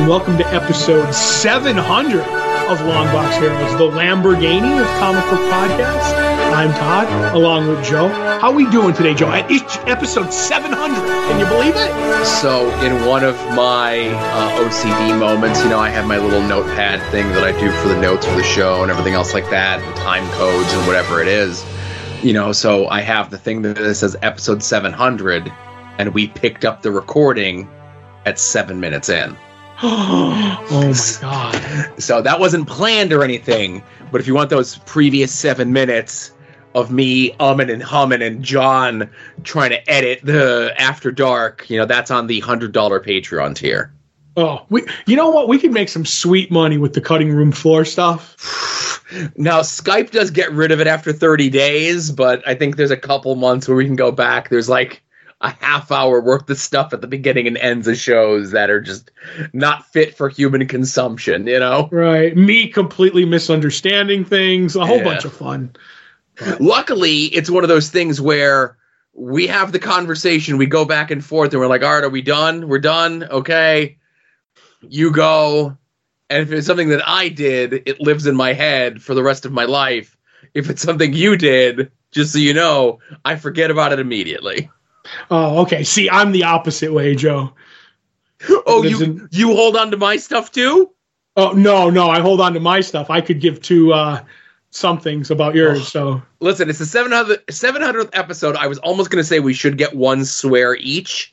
and welcome to episode 700 of Longbox Heroes, the Lamborghini of comic book podcasts. I'm Todd, along with Joe. How are we doing today, Joe? At episode 700, can you believe it? So, in one of my OCD moments, I have my little notepad thing that I do for the notes for the show and everything else like that, and time codes and whatever it is. So I have the thing that says episode 700, and we picked up the recording at 7 minutes in. Oh my God. So that wasn't planned or anything, but if you want those previous 7 minutes of me umming and humming and John trying to edit the After Dark, that's on the $100 Patreon tier. Oh, you know what? We could make some sweet money with the cutting room floor stuff. Now, Skype does get rid of it after 30 days, but I think there's a couple months where we can go back. There's like a half hour worth of stuff at the beginning and ends of shows that are just not fit for human consumption, Right. Me completely misunderstanding things. A whole bunch of fun. Luckily, it's one of those things where we have the conversation, we go back and forth, and we're like, all right, are we done? We're done? Okay. You go. And if it's something that I did, it lives in my head for the rest of my life. If it's something you did, just so you know, I forget about it immediately. Oh, okay. See, I'm the opposite way, Joe. Oh, you hold on to my stuff too? Oh, no, I hold on to my stuff. I could give two somethings about yours. So listen, it's the 700th episode. I was almost going to say we should get one swear each.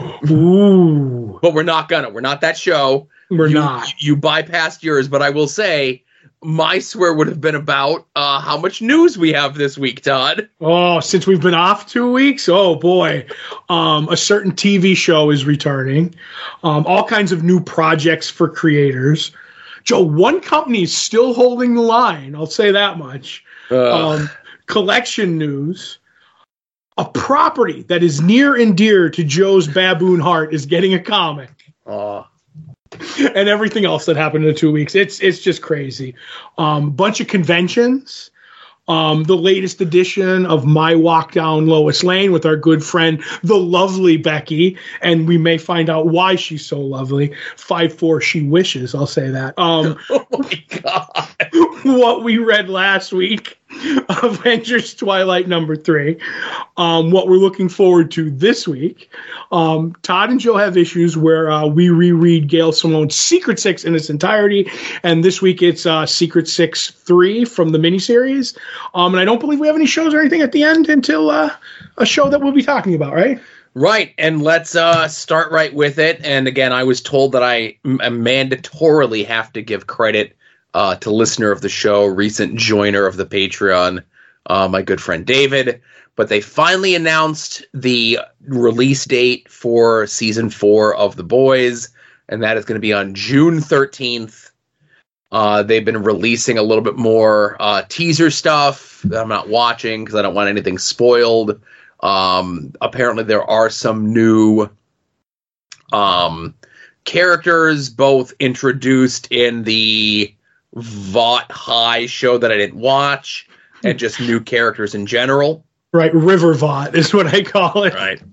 Ooh. But we're not gonna. We're not that show. We're not. You bypassed yours, but I will say my swear would have been about how much news we have this week, Todd. Oh, since we've been off 2 weeks? Oh, boy. A certain TV show is returning. All kinds of new projects for creators. Joe, one company is still holding the line. I'll say that much. Collection news. A property that is near and dear to Joe's baboon heart is getting a comic. And everything else that happened in 2 weeks. It's just crazy. Bunch of conventions. The latest edition of My Walk Down Lois Lane with our good friend, the lovely Becky. And we may find out why she's so lovely. 5'4" she wishes, I'll say that. Oh my God. What we read last week, Avengers Twilight #3. What we're looking forward to this week. Todd and Joe have issues where we reread Gail Simone's Secret Six in its entirety, and this week it's Secret Six 3 from the miniseries. And I don't believe we have any shows or anything at the end until a show that we'll be talking about, right? Right, and let's start right with it. And again, I was told that I mandatorily have to give credit to listener of the show, recent joiner of the Patreon, my good friend David. But they finally announced the release date for season 4 of The Boys, and that is going to be on June 13th. They've been releasing a little bit more teaser stuff that I'm not watching because I don't want anything spoiled. Apparently there are some new characters, both introduced in the Vought High show that I didn't watch, and just new characters in general. Right, River Vought is what I call it. Right.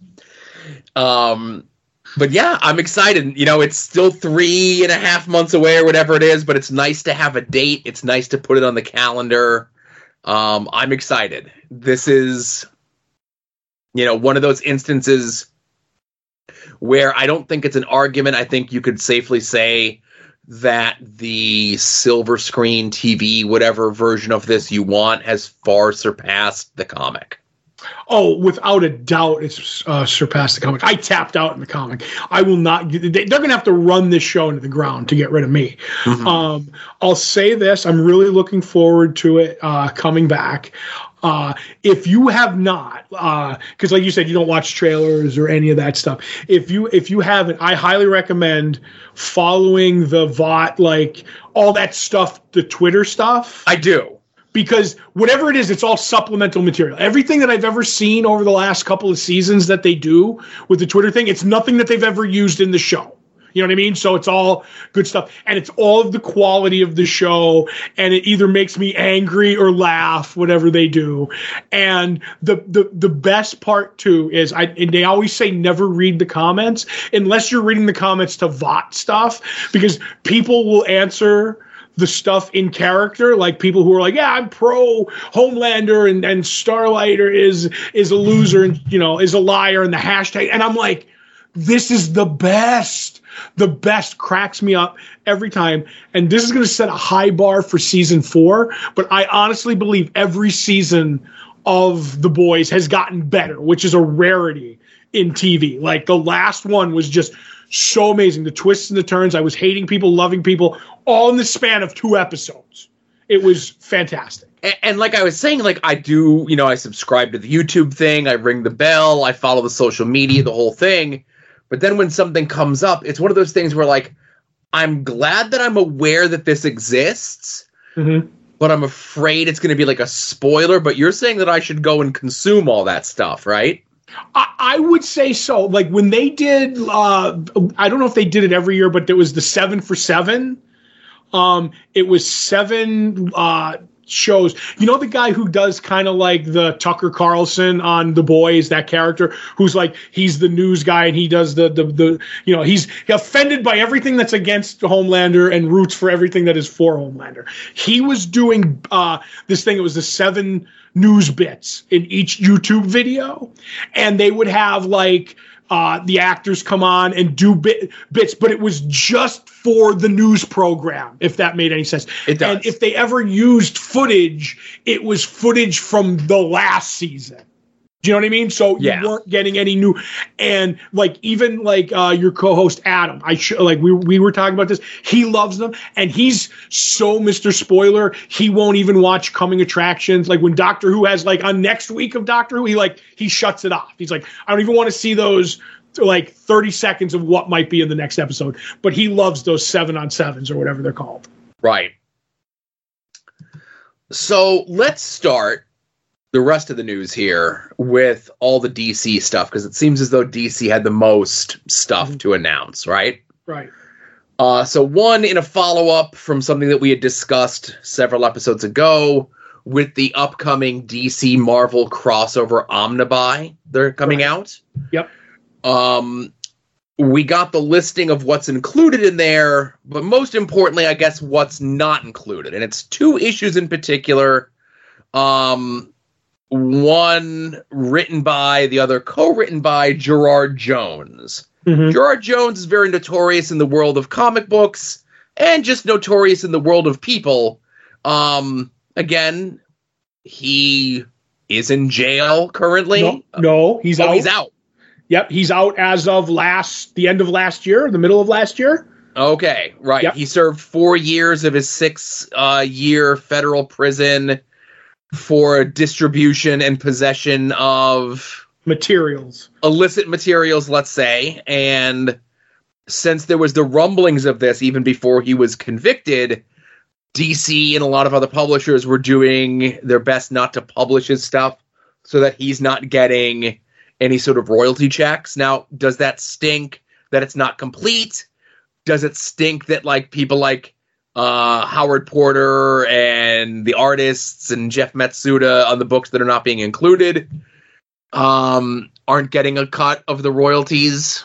But yeah, I'm excited. It's still 3.5 months away or whatever it is, but it's nice to have a date. It's nice to put it on the calendar. I'm excited. This is, one of those instances where I don't think it's an argument. I think you could safely say that the silver screen TV, whatever version of this you want, has far surpassed the comic. Oh, without a doubt, it's surpassed the comic. I tapped out in the comic. I will not. They're going to have to run this show into the ground to get rid of me. Mm-hmm. I'll say this. I'm really looking forward to it coming back. If you have not, because like you said, you don't watch trailers or any of that stuff. If you haven't, I highly recommend following the Vought, like all that stuff, the Twitter stuff. I do. Because whatever it is, it's all supplemental material. Everything that I've ever seen over the last couple of seasons that they do with the Twitter thing, it's nothing that they've ever used in the show. You know what I mean? So it's all good stuff. And it's all of the quality of the show. And it either makes me angry or laugh, whatever they do. And the best part, too, is and they always say never read the comments unless you're reading the comments to VOT stuff, because people will answer the stuff in character, like people who are like, yeah, I'm pro Homelander and Starlighter is a loser and, is a liar, and the hashtag. And I'm like, this is the best. The best. Cracks me up every time. And this is going to set a high bar for season 4. But I honestly believe every season of The Boys has gotten better, which is a rarity in TV. Like the last one was just so amazing. The twists and the turns. I was hating people, loving people, all in the span of 2 episodes. It was fantastic. And like I was saying, like I do, I subscribe to the YouTube thing. I ring the bell. I follow the social media, the whole thing. But then when something comes up, it's one of those things where, like, I'm glad that I'm aware that this exists, but I'm afraid it's going to be like a spoiler. But you're saying that I should go and consume all that stuff, right? I would say so. Like when they did, I don't know if they did it every year, but there was the 7 for 7. It was 7 shows. You know the guy who does kind of like the Tucker Carlson on The Boys, that character who's like, he's the news guy and he does the he's offended by everything that's against Homelander and roots for everything that is for Homelander. He was doing this thing. It was the 7 news bits in each YouTube video, and they would have like the actors come on and do bits, but it was just for the news program, if that made any sense. It does. And if they ever used footage, it was footage from the last season. Do you know what I mean? So you weren't getting any new, and like even like your co-host Adam, we were talking about this. He loves them, and he's so Mr. Spoiler. He won't even watch coming attractions. Like when Doctor Who has like on next week of Doctor Who, he shuts it off. He's like, I don't even want to see those like 30 seconds of what might be in the next episode. But he loves those 7-on-7s or whatever they're called. Right. So let's start the rest of the news here with all the DC stuff, because it seems as though DC had the most stuff to announce, right? Right. So one, in a follow-up from something that we had discussed several episodes ago with the upcoming DC Marvel crossover Omnibuy, they're coming out. Yep. We got the listing of what's included in there, but most importantly, I guess, what's not included. And it's 2 issues in particular. One written by, the other co-written by Gerard Jones. Gerard Jones is very notorious in the world of comic books and just notorious in the world of people. Again, he is in jail currently. No, he's out. He's out. Yep, he's out as of the end of last year, the middle of last year. Okay, right. Yep. He served 4 years of his 6-year federal prison for distribution and possession of illicit materials, let's say. And since there was the rumblings of this even before he was convicted, DC and a lot of other publishers were doing their best not to publish his stuff so that he's not getting any sort of royalty checks. Now, does that stink that it's not complete? Does it stink that like people like Howard Porter and the artists and Jeff Matsuda on the books that are not being included aren't getting a cut of the royalties?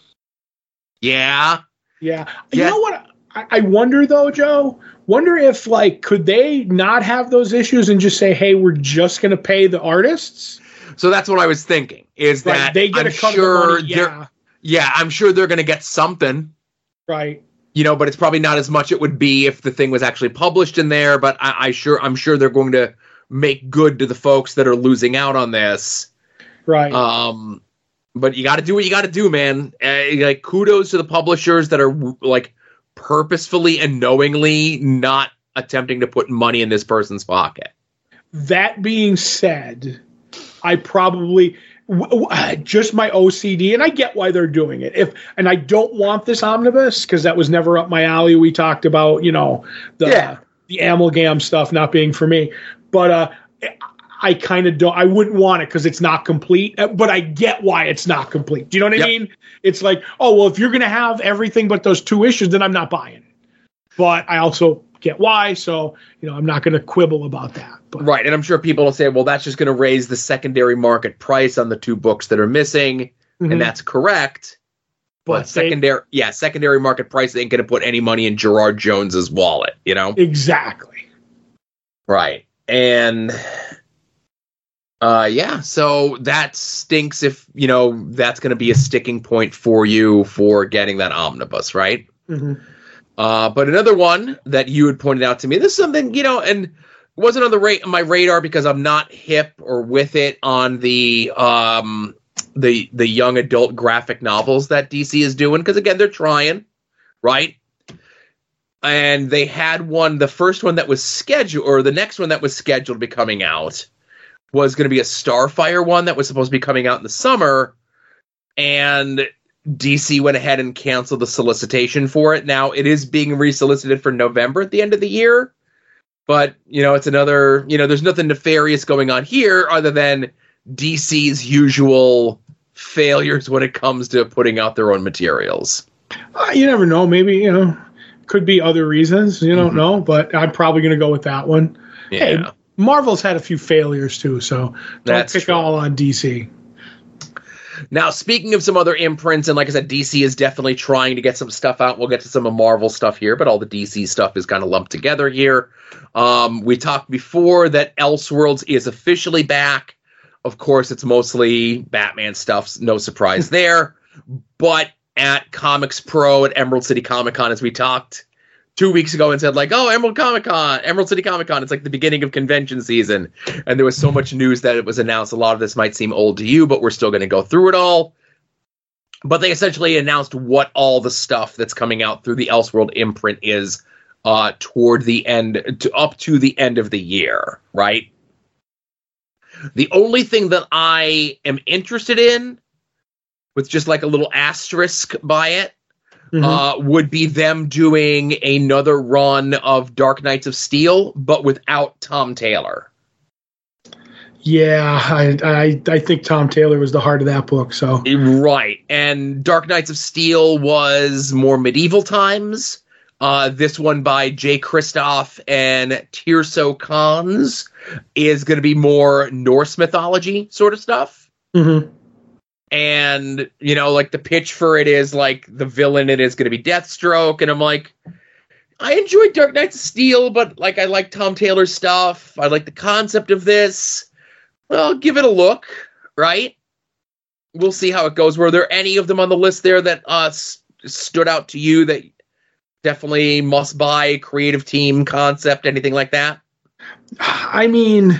Yeah. You know what? I wonder though, Joe. Wonder if could they not have those issues and just say, hey, we're just going to pay the artists? So that's what I was thinking. Is that they get a cut of the money? Yeah, I'm sure they're going to get something. Right. But it's probably not as much it would be if the thing was actually published in there. But I'm sure they're going to make good to the folks that are losing out on this. Right. But you got to do what you got to do, man. Kudos to the publishers that are purposefully and knowingly not attempting to put money in this person's pocket. That being said, I probably just my OCD, and I get why they're doing it. And I don't want this omnibus because that was never up my alley. We talked about the amalgam stuff not being for me, but I kind of don't. I wouldn't want it because it's not complete. But I get why it's not complete. Do you know what I mean? It's like, oh well, if you're gonna have everything but those 2 issues, then I'm not buying it. But I also get why. So I'm not gonna quibble about that. But. Right, and I'm sure people will say, well, that's just going to raise the secondary market price on the 2 books that are missing, and that's correct. But secondary market price ain't going to put any money in Gerard Jones's wallet, Exactly. Right, and so that stinks if that's going to be a sticking point for you for getting that omnibus, right? Mm-hmm. But another one that you had pointed out to me, this is something and. It wasn't on my radar because I'm not hip or with it on the young adult graphic novels that DC is doing. Because again, they're trying, right? And they had one. The first one that was scheduled, or the next one that was scheduled to be coming out, was going to be a Starfire one that was supposed to be coming out in the summer, and DC went ahead and canceled the solicitation for it. Now it is being resolicited for November at the end of the year. But, it's another, there's nothing nefarious going on here other than DC's usual failures when it comes to putting out their own materials. You never know. Maybe, could be other reasons. You don't know, but I'm probably going to go with that one. Yeah. Hey, Marvel's had a few failures too, so don't pick all on DC. Now, speaking of some other imprints, and like I said, DC is definitely trying to get some stuff out. We'll get to some of Marvel stuff here, but all the DC stuff is kind of lumped together here. We talked before that Elseworlds is officially back. Of course, it's mostly Batman stuff. No surprise there. But at Comics Pro at Emerald City Comic Con, as we talked 2 weeks ago and said, like, oh, Emerald City Comic Con, it's like the beginning of convention season. And there was so much news that it was announced. A lot of this might seem old to you, but we're still going to go through it all. But they essentially announced what all the stuff that's coming out through the Elseworld imprint is toward the end, up to the end of the year, right? The only thing that I am interested in, with just like a little asterisk by it, would be them doing another run of Dark Knights of Steel, but without Tom Taylor. Yeah, I think Tom Taylor was the heart of that book. So right, and Dark Knights of Steel was more medieval times. This one by Jay Kristoff and Tirso Khans is going to be more Norse mythology sort of stuff. Mm-hmm. And, like the pitch for it is like the villain it is going to be Deathstroke. And I'm like, I enjoyed Dark Knights of Steel, but like I like Tom Taylor's stuff. I like the concept of this. Well, give it a look, right? We'll see how it goes. Were there any of them on the list there that stood out to you that definitely must buy, creative team, concept, anything like that? I mean,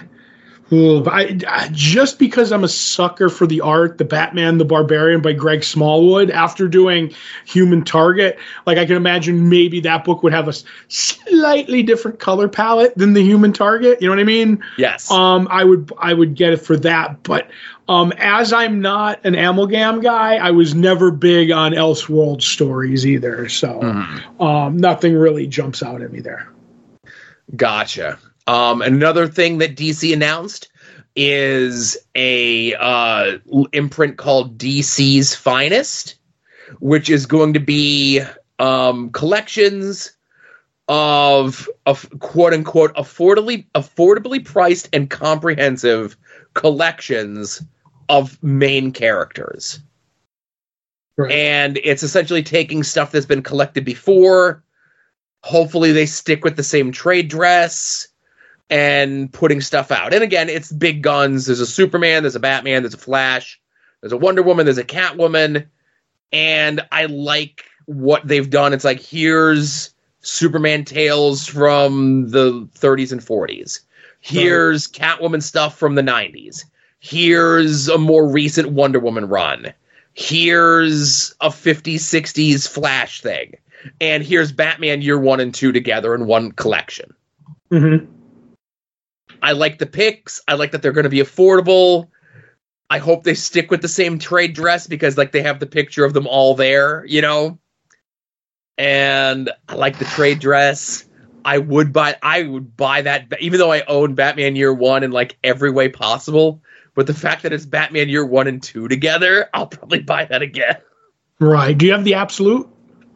just because I'm a sucker for the art, the Batman the Barbarian by Greg Smallwood, after doing Human Target, like I can imagine maybe that book would have a slightly different color palette than the Human Target. You know what I mean? Yes. I would get it for that. But as I'm not an Amalgam guy, I was never big on Elseworld stories either. So nothing really jumps out at me there. Gotcha. Another thing that DC announced is a imprint called DC's Finest, which is going to be collections of quote unquote affordably priced and comprehensive collections of main characters. Right. And it's essentially taking stuff that's been collected before. Hopefully they stick with the same trade dress and putting stuff out. And again, it's big guns. There's a Superman, there's a Batman, there's a Flash, there's a Wonder Woman, there's a Catwoman. And I like what they've done. It's like, here's Superman tales from the 30s and 40s. Here's Catwoman stuff from the 90s. Here's a more recent Wonder Woman run. Here's a 50s, 60s Flash thing. And here's Batman year 1 and 2 together in one collection. Mm-hmm. I like the picks. I like that they're going to be affordable. I hope they stick with the same trade dress because like they have the picture of them all there, And I like the trade dress. I would buy that, even though I own Batman Year One in like every way possible. But the fact that it's Batman Year 1 and 2 together, I'll probably buy that again. Right. Do you have the Absolute?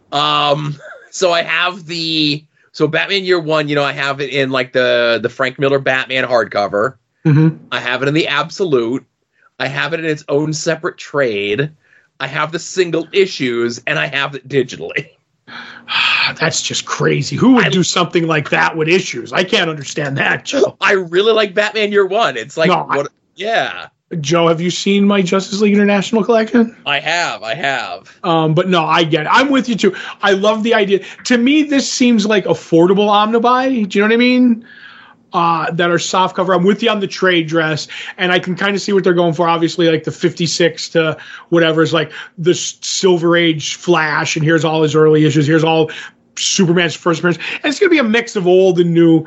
So I have Batman Year 1, I have it in like the Frank Miller Batman hardcover. Mm-hmm. I have it in the Absolute. I have it in its own separate trade. I have the single issues, and I have it digitally. That's just crazy. Who would do something like that with issues? I can't understand that, Joe. I really like Batman Year 1. It's like, yeah. Joe, have you seen my Justice League International collection? I have. But no, I get it. I'm with you too. I love the idea. To me, this seems like affordable omnibuy. Do you know what I mean? That are soft cover. I'm with you on the trade dress, and I can kind of see what they're going for. Obviously, like the 56 to whatever is like the Silver Age Flash, and here's all his early issues. Here's all Superman's first appearance, and it's going to be a mix of old and new.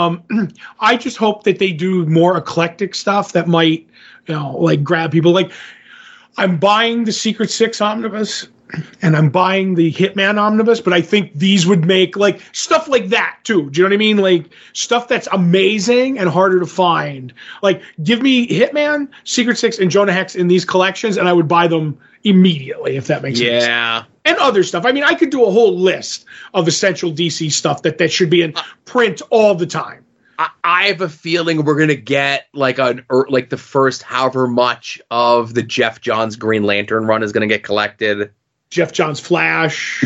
I just hope that they do more eclectic stuff that might, like grab people. Like, I'm buying the Secret Six omnibus, and I'm buying the Hitman omnibus, but I think these would make like stuff like that too. Do you know what I mean? Like stuff that's amazing and harder to find. Like, give me Hitman, Secret Six, and Jonah Hex in these collections, and I would buy them immediately, if that makes sense. Yeah. And other stuff. I mean, I could do a whole list of essential DC stuff that should be in print all the time. I have a feeling we're gonna get like the first however much of the Jeff Johns Green Lantern run is gonna get collected. Jeff Johns Flash.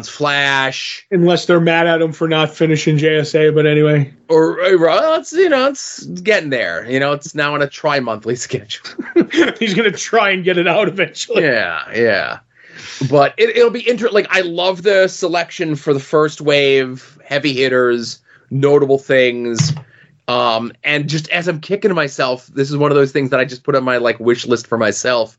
Unless they're mad at him for not finishing JSA, but anyway. Or it's getting there. It's now on a tri-monthly schedule. He's gonna try and get it out eventually. Yeah. But it'll be interesting. Like, I love the selection for the first wave, heavy hitters, notable things. And just as I'm kicking myself, this is one of those things that I just put on my like wish list for myself.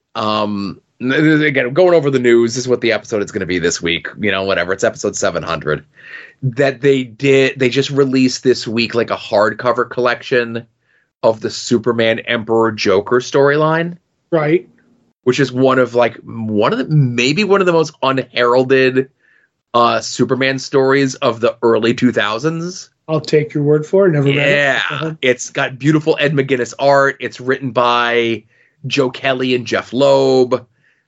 Again, going over the news, this is what the episode is going to be this week. Whatever. It's episode 700. That they just released this week like a hardcover collection of the Superman Emperor Joker storyline. Right. Which is one of the most unheralded Superman stories of the early 2000s. I'll take your word for it. Never read it. Yeah, it's got beautiful Ed McGuinness art. It's written by Joe Kelly and Jeff Loeb.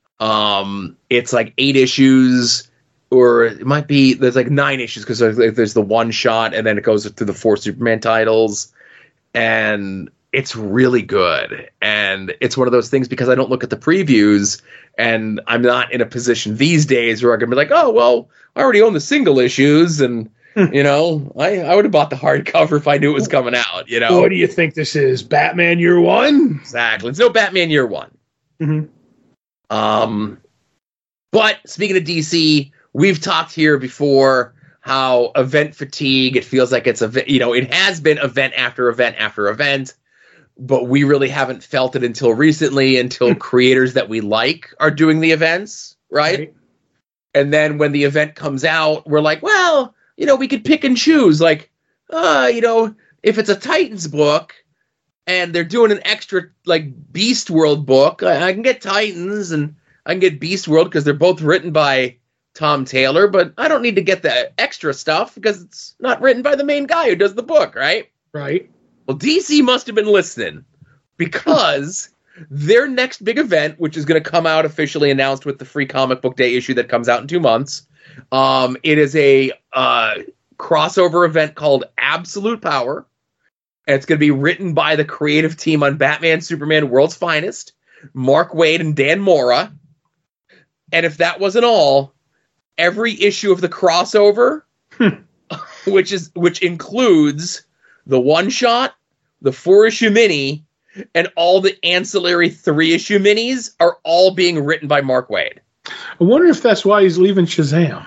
It's like 8 issues, or it might be there's like 9 issues because there's the one shot, and then it goes through the 4 Superman titles, and it's really good. And it's one of those things because I don't look at the previews, and I'm not in a position these days where I can be like, oh, well, I already own the single issues, and, I would have bought the hardcover if I knew it was coming out, What do you think this is? Batman Year 1? Exactly. It's no Batman Year 1. Mm-hmm. But speaking of DC, we've talked here before how event fatigue, it feels like it's it has been event after event after event. But we really haven't felt it until recently, until creators that we like are doing the events, right? And then when the event comes out, we're like, well, we could pick and choose. Like, if it's a Titans book and they're doing an extra, like, Beast World book, I can get Titans and I can get Beast World because they're both written by Tom Taylor, but I don't need to get the extra stuff because it's not written by the main guy who does the book, right? Right. Well, DC must have been listening because their next big event, which is going to come out officially announced with the Free Comic Book Day issue that comes out in 2 months, it is a crossover event called Absolute Power. And it's going to be written by the creative team on Batman, Superman, World's Finest, Mark Waid and Dan Mora. And if that wasn't all, every issue of the crossover, which includes the one-shot, the 4-issue mini, and all the ancillary 3-issue minis are all being written by Mark Waid. I wonder if that's why he's leaving Shazam.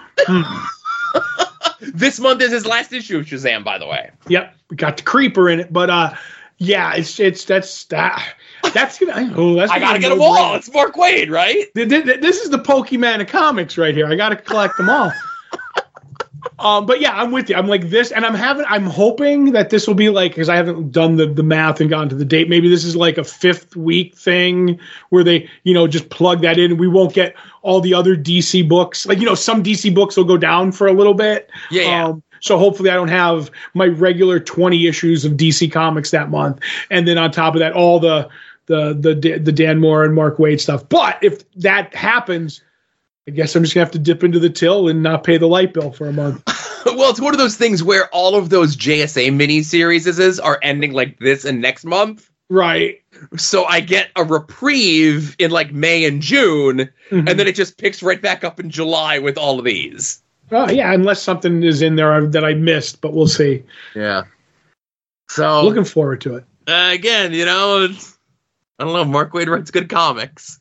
This month is his last issue of Shazam, by the way. Yep, we got the Creeper in it, but that's gonna. I gotta get them all. It's Mark Waid, right? This is the Pokemon of comics right here. I gotta collect them all. But yeah, I'm with you. I'm like this, and I'm hoping that this will be like, because I haven't done the math and gotten to the date. Maybe this is like a 5th week thing where they, just plug that in. We won't get all the other DC books. Like, some DC books will go down for a little bit. Yeah. So hopefully I don't have my regular 20 issues of DC Comics that month. And then on top of that, all the Dan Moore and Mark Waid stuff. But if that happens, I guess I'm just going to have to dip into the till and not pay the light bill for a month. Well, it's one of those things where all of those JSA miniseries are ending like this and next month. Right. So I get a reprieve in like May and June, and then it just picks right back up in July with all of these. Yeah, unless something is in there that I missed, but we'll see. Yeah. So looking forward to it. Again, I don't know. Mark Waid writes good comics.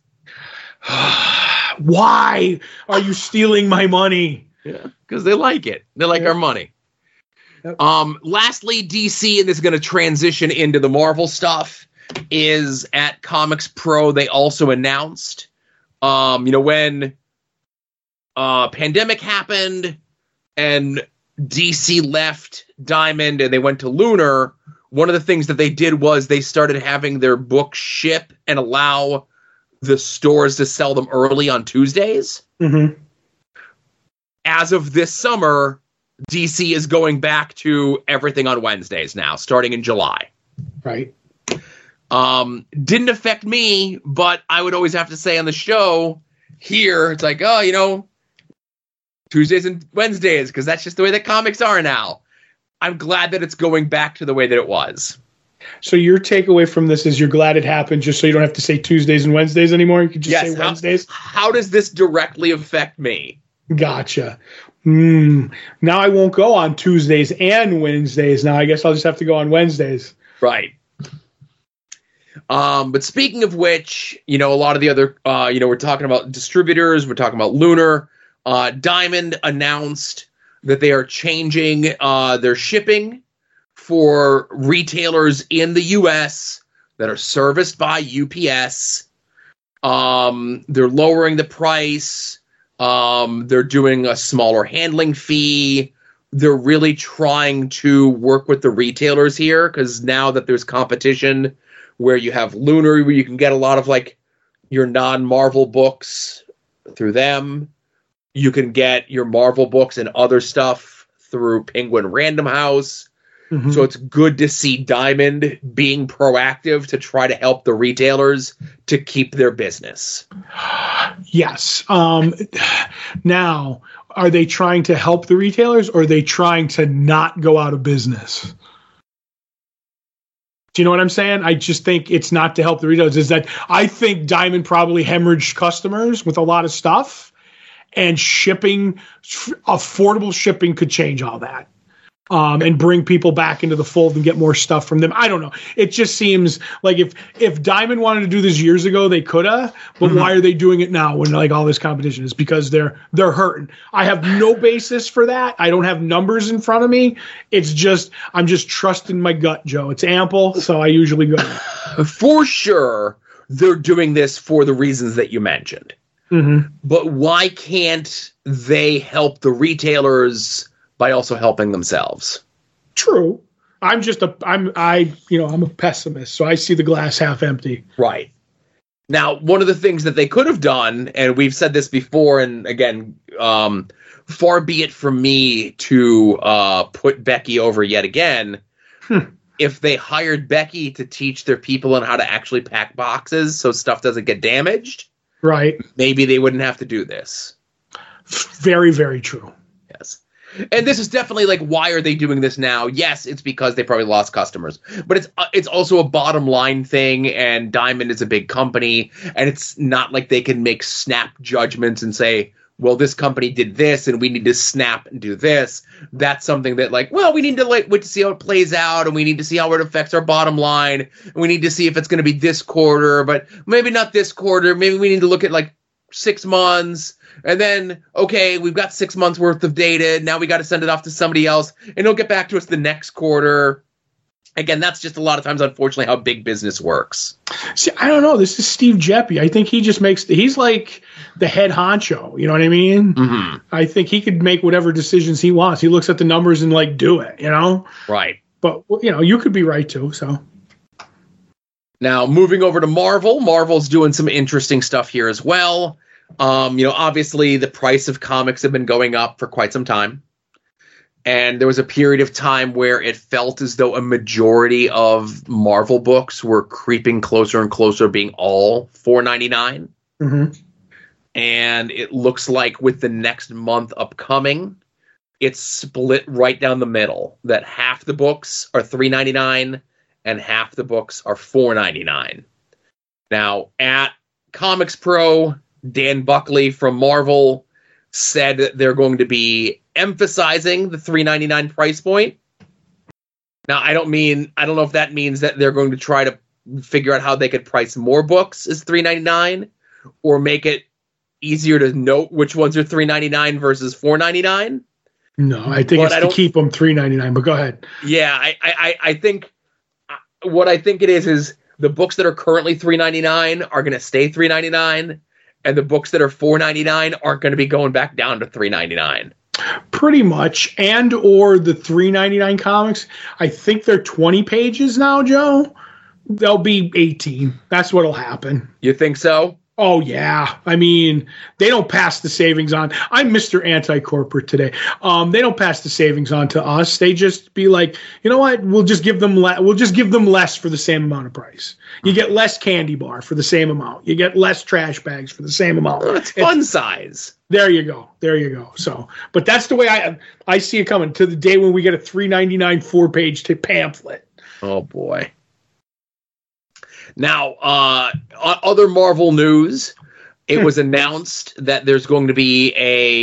Why are you stealing my money? Yeah, because they like it. They like our money. Yep. Lastly, DC, and this is going to transition into the Marvel stuff, is at Comics Pro. They also announced, when pandemic happened and DC left Diamond and they went to Lunar, one of the things that they did was they started having their books ship and allow the stores to sell them early on Tuesdays. Mm-hmm. As of this summer, DC is going back to everything on Wednesdays now, starting in July. Right. Didn't affect me, but I would always have to say on the show here, it's like, Tuesdays and Wednesdays, because that's just the way that comics are now. I'm glad that it's going back to the way that it was. So your takeaway from this is you're glad it happened just so you don't have to say Tuesdays and Wednesdays anymore? You can just say Wednesdays? How does this directly affect me? Gotcha. Now I won't go on Tuesdays and Wednesdays. Now I guess I'll just have to go on Wednesdays. Right. But speaking of which, a lot of the other, we're talking about distributors. We're talking about Lunar. Diamond announced that they are changing their shipping for retailers in the U.S. that are serviced by UPS. They're lowering the price. They're doing a smaller handling fee. They're really trying to work with the retailers here because now that there's competition where you have Lunar, where you can get a lot of like your non-Marvel books through them. You can get your Marvel books and other stuff through Penguin Random House. Mm-hmm. So it's good to see Diamond being proactive to try to help the retailers to keep their business. Yes. Now, are they trying to help the retailers or are they trying to not go out of business? Do you know what I'm saying? I just think it's not to help the retailers. Is that I think Diamond probably hemorrhaged customers with a lot of stuff, and shipping, affordable shipping could change all that. And bring people back into the fold and get more stuff from them. I don't know. It just seems like if Diamond wanted to do this years ago, they could have. But why are they doing it now when like all this competition is? Because they're hurting. I have no basis for that. I don't have numbers in front of me. It's just I'm just trusting my gut, Joe. It's ample, so I usually go. For sure, they're doing this for the reasons that you mentioned. Mm-hmm. But why can't they help the retailers by also helping themselves? True. I'm a pessimist, so I see the glass half empty. Right. Now, one of the things that they could have done, and we've said this before, and again, far be it from me to put Becky over yet again. If they hired Becky to teach their people on how to actually pack boxes so stuff doesn't get damaged, right? Maybe they wouldn't have to do this. Very, very true. Yes. And this is definitely like, why are they doing this now? Yes, it's because they probably lost customers, but it's also a bottom line thing. And Diamond is a big company, and it's not like they can make snap judgments and say, well, this company did this and we need to snap and do this. That's something that we need to wait to see how it plays out, and we need to see how it affects our bottom line. And we need to see if it's going to be this quarter, but maybe not this quarter. Maybe we need to look at 6 months. And then, okay, we've got 6 months worth of data. Now we got to send it off to somebody else, and it'll get back to us the next quarter. Again, that's just a lot of times, unfortunately, how big business works. See, I don't know. This is Steve Geppi. I think he just he's like the head honcho. You know what I mean? Mm-hmm. I think he could make whatever decisions he wants. He looks at the numbers and do it, Right. But, you could be right too, so. Now, moving over to Marvel. Marvel's doing some interesting stuff here as well. Obviously the price of comics have been going up for quite some time. And there was a period of time where it felt as though a majority of Marvel books were creeping closer and closer, being all $4.99. Mm-hmm. And it looks like with the next month upcoming, it's split right down the middle. That half the books are $3.99 and half the books are $4.99. Now, at Comics Pro, Dan Buckley from Marvel said that they're going to be emphasizing the $3.99 price point. Now, I don't know if that means that they're going to try to figure out how they could price more books as $3.99 or make it easier to note which ones are $3.99 versus $4.99. No, I think it's to keep them $3.99, but go ahead. Yeah, I think what I think it is the books that are currently $3.99 are going to stay $3.99, and the books that are $4.99 aren't going to be going back down to $3.99. Pretty much, and or the $3.99 comics. I think they're 20 pages now, Joe. They'll be 18. That's what'll happen. You think so? Oh, yeah. I mean, they don't pass the savings on. I'm Mr. Anti-Corporate today. They don't pass the savings on to us. They just be like, you know what? We'll just give them less for the same amount of price. You get less candy bar for the same amount. You get less trash bags for the same amount. Well, it's fun size. There you go. So, but that's the way I see it coming to the day when we get a $3.99 4-page pamphlet. Oh boy. Now, other Marvel news, it was announced that there's going to be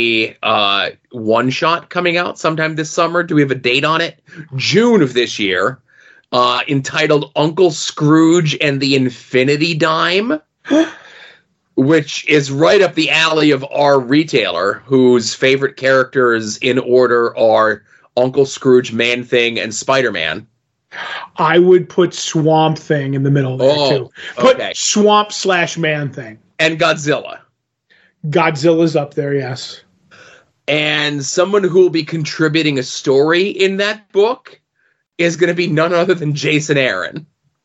a one-shot coming out sometime this summer. Do we have a date on it? June of this year, entitled Uncle Scrooge and the Infinity Dime, which is right up the alley of our retailer, whose favorite characters in order are Uncle Scrooge, Man-Thing, and Spider-Man. I would put Swamp Thing in the middle there, too. Put okay. Swamp/Man-Thing. And Godzilla. Godzilla's up there, yes. And someone who will be contributing a story in that book is going to be none other than Jason Aaron.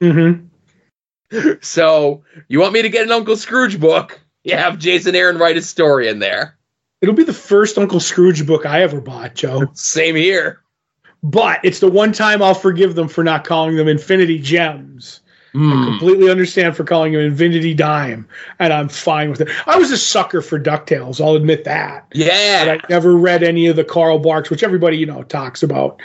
Mm-hmm. So, you want me to get an Uncle Scrooge book? You have Jason Aaron write a story in there. It'll be the first Uncle Scrooge book I ever bought, Joe. Same here. But it's the one time I'll forgive them for not calling them Infinity Gems. I completely understand for calling them Infinity Dime, and I'm fine with it. I was a sucker for DuckTales, I'll admit that. Yeah. But I never read any of the Carl Barks, which everybody, talks about,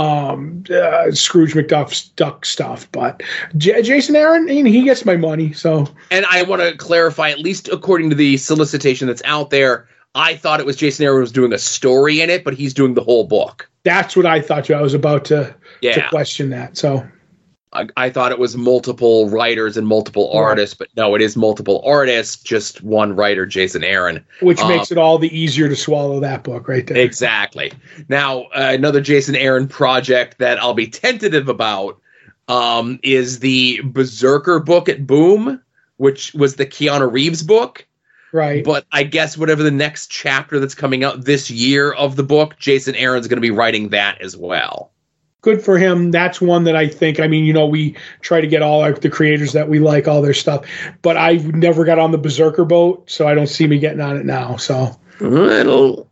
Scrooge McDuck's Duck stuff. But Jason Aaron, he gets my money. So. And I want to clarify, at least according to the solicitation that's out there, I thought it was Jason Aaron was doing a story in it, but he's doing the whole book. That's what I thought, too. I was about to question that. So I thought it was multiple writers and multiple artists, but no, it is multiple artists, just one writer, Jason Aaron. Which makes it all the easier to swallow that book right there. Exactly. Now, another Jason Aaron project that I'll be tentative about is the Berserker book at Boom, which was the Keanu Reeves book. Right. But I guess whatever the next chapter that's coming out this year of the book, Jason Aaron's going to be writing that as well. Good for him. That's one that I think, we try to get all the creators that we like, all their stuff. But I never got on the Berserker boat, so I don't see me getting on it now. So it'll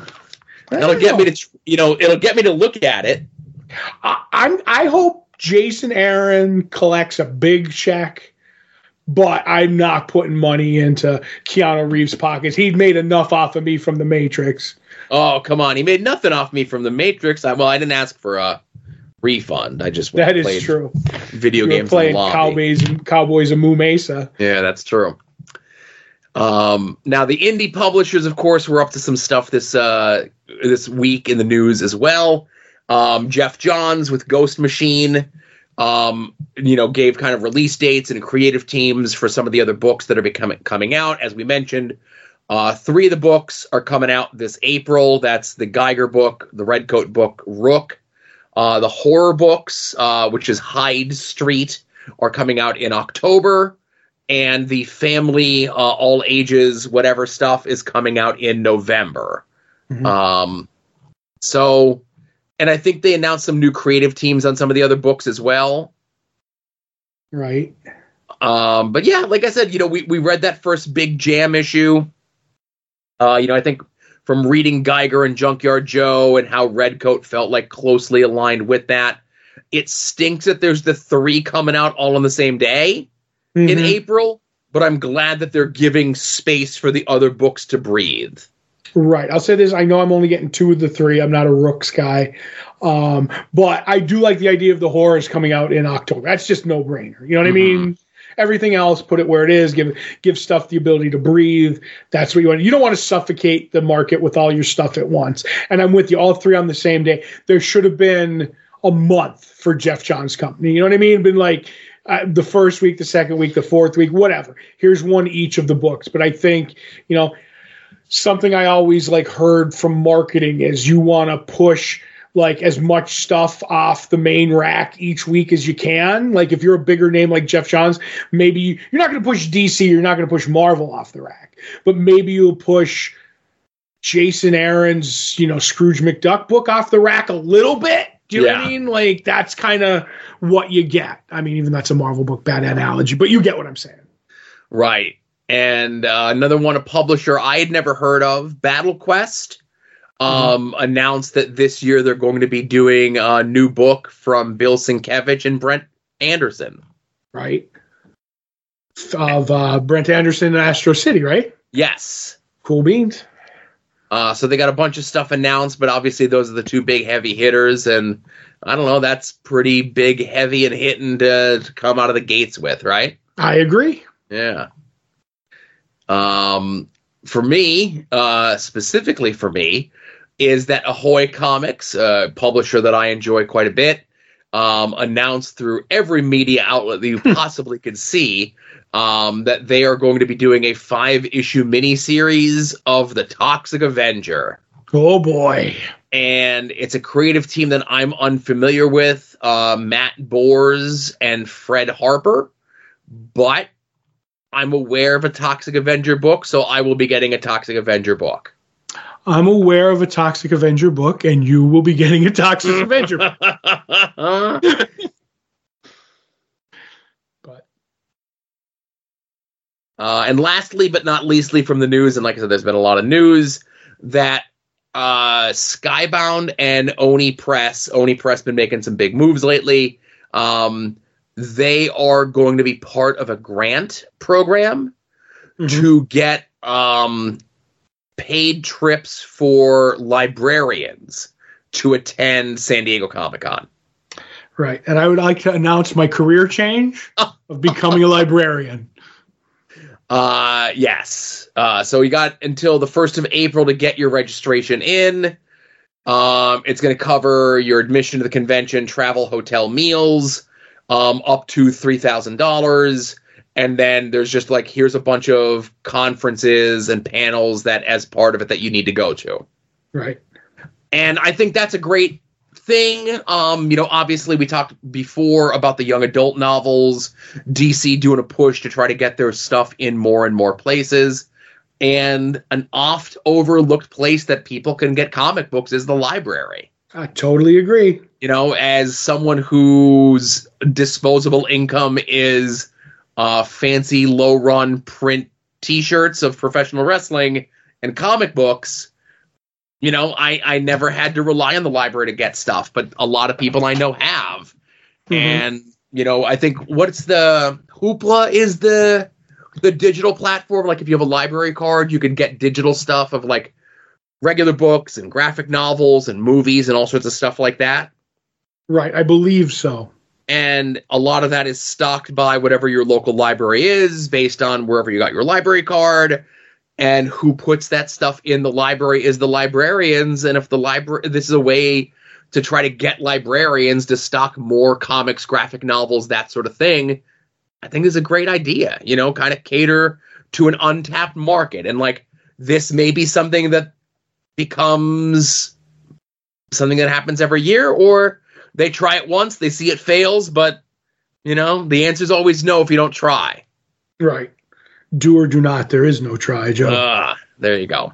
get me to, it'll get me to look at it. I hope Jason Aaron collects a big check. But I'm not putting money into Keanu Reeves' pockets. He'd made enough off of me from The Matrix. Oh, come on. He made nothing off me from The Matrix. I didn't ask for a refund. I just that is true. Video games playing Cowboys and Moo Mesa. Yeah, that's true. Now, the indie publishers, of course, were up to some stuff this week in the news as well. Jeff Johns with Ghost Machine. Gave kind of release dates and creative teams for some of the other books that are coming out. As we mentioned, 3 of the books are coming out this April. That's the Geiger book, the Redcoat book, Rook. The horror books, which is Hyde Street, are coming out in October. And the family, all ages, whatever stuff is coming out in November. Mm-hmm. And I think they announced some new creative teams on some of the other books as well. Right. But yeah, like I said, we read that first big Jam issue. I think from reading Geiger and Junkyard Joe and how Redcoat felt like closely aligned with that. It stinks that there's the 3 coming out all on the same day in April, but I'm glad that they're giving space for the other books to breathe. Right. I'll say this. I know I'm only getting 2 of the 3. I'm not a Rooks guy. But I do like the idea of the horrors coming out in October. That's just no brainer. You know what I mean? Everything else, put it where it is. Give stuff the ability to breathe. That's what you want. You don't want to suffocate the market with all your stuff at once. And I'm with you. All 3 on the same day. There should have been a month for Jeff Johns' company. You know what I mean? Been like the first week, the second week, the fourth week, whatever. Here's one each of the books. But I think, something I always heard from marketing is you want to push as much stuff off the main rack each week as you can. If you're a bigger name like Jeff Johns, maybe you're not going to push DC, you're not going to push Marvel off the rack, but maybe you'll push Jason Aaron's, Scrooge McDuck book off the rack a little bit. Do you know what I mean? That's kind of what you get. I mean, even that's a Marvel book, bad analogy, but you get what I'm saying. Right. And another one, a publisher I had never heard of, Battle Quest, announced that this year they're going to be doing a new book from Bill Sienkiewicz and Brent Anderson. Right. Of Brent Anderson and Astro City, right? Yes. Cool beans. So they got a bunch of stuff announced, but obviously those are the 2 big heavy hitters. And I don't know, that's pretty big, heavy, and hitting to come out of the gates with, right? I agree. Yeah. For me, specifically for me, is that Ahoy Comics, a publisher that I enjoy quite a bit, announced through every media outlet that you possibly could see that they are going to be doing a 5-issue miniseries of The Toxic Avenger. Oh, boy. And it's a creative team that I'm unfamiliar with, Matt Bors and Fred Harper, but I'm aware of a Toxic Avenger book, so I will be getting a Toxic Avenger book. I'm aware of a Toxic Avenger book, and you will be getting a Toxic Avenger book. And lastly, but not leastly from the news, and like I said, there's been a lot of news, that Skybound and Oni Press been making some big moves lately. They are going to be part of a grant program to get paid trips for librarians to attend San Diego Comic-Con. Right. And I would like to announce my career change of becoming a librarian. Yes. So you got until the 1st of April to get your registration in. It's going to cover your admission to the convention, travel, hotel, meals, up to $3,000. And then there's just here's a bunch of conferences and panels that as part of it that you need to go to. Right. And I think that's a great thing. Obviously we talked before about the young adult novels, DC doing a push to try to get their stuff in more and more places. And an oft overlooked place that people can get comic books is the library. I totally agree. As someone whose disposable income is fancy low-run print T-shirts of professional wrestling and comic books, I never had to rely on the library to get stuff, but a lot of people I know have. And, I think what's the Hoopla is the digital platform. If you have a library card, you can get digital stuff of regular books and graphic novels and movies and all sorts of stuff like that. Right. I believe so. And a lot of that is stocked by whatever your local library is based on wherever you got your library card. And who puts that stuff in the library is the librarians. And if this is a way to try to get librarians to stock more comics, graphic novels, that sort of thing, I think is a great idea, kind of cater to an untapped market. And this may be something that becomes something that happens every year, or they try it once, they see it fails, but, the answer is always no if you don't try. Right. Do or do not. There is no try, Joe. There you go.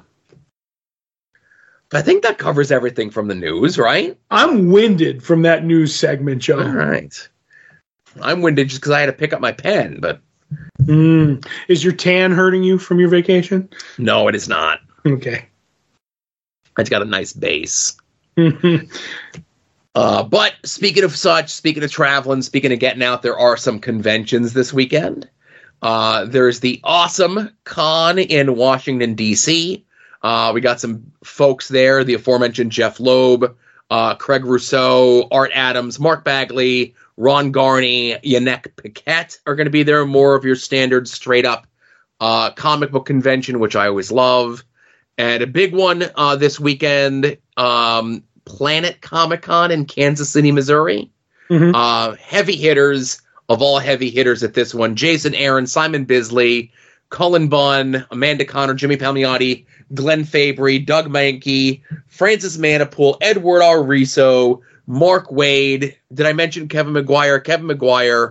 But I think that covers everything from the news, right? I'm winded from that news segment, Joe. All right. I'm winded just because I had to pick up my pen, but... Is your tan hurting you from your vacation? No, it is not. Okay. It's got a nice base. But speaking of traveling, speaking of getting out, there are some conventions this weekend. There's the Awesome Con in Washington, D.C. We got some folks there, the aforementioned Jeff Loeb, Craig Rousseau, Art Adams, Mark Bagley, Ron Garney, Yannick Paquette are going to be there. More of your standard straight-up comic book convention, which I always love. And a big one this weekend, Planet Comic-Con in Kansas City, Missouri. Mm-hmm. Heavy hitters of all heavy hitters at this one. Jason Aaron, Simon Bisley, Cullen Bunn, Amanda Connor, Jimmy Palmiotti, Glenn Fabry, Doug Mankey, Francis Manipool, Edward R. Riso, Mark Wade. Did I mention Kevin McGuire? Kevin McGuire.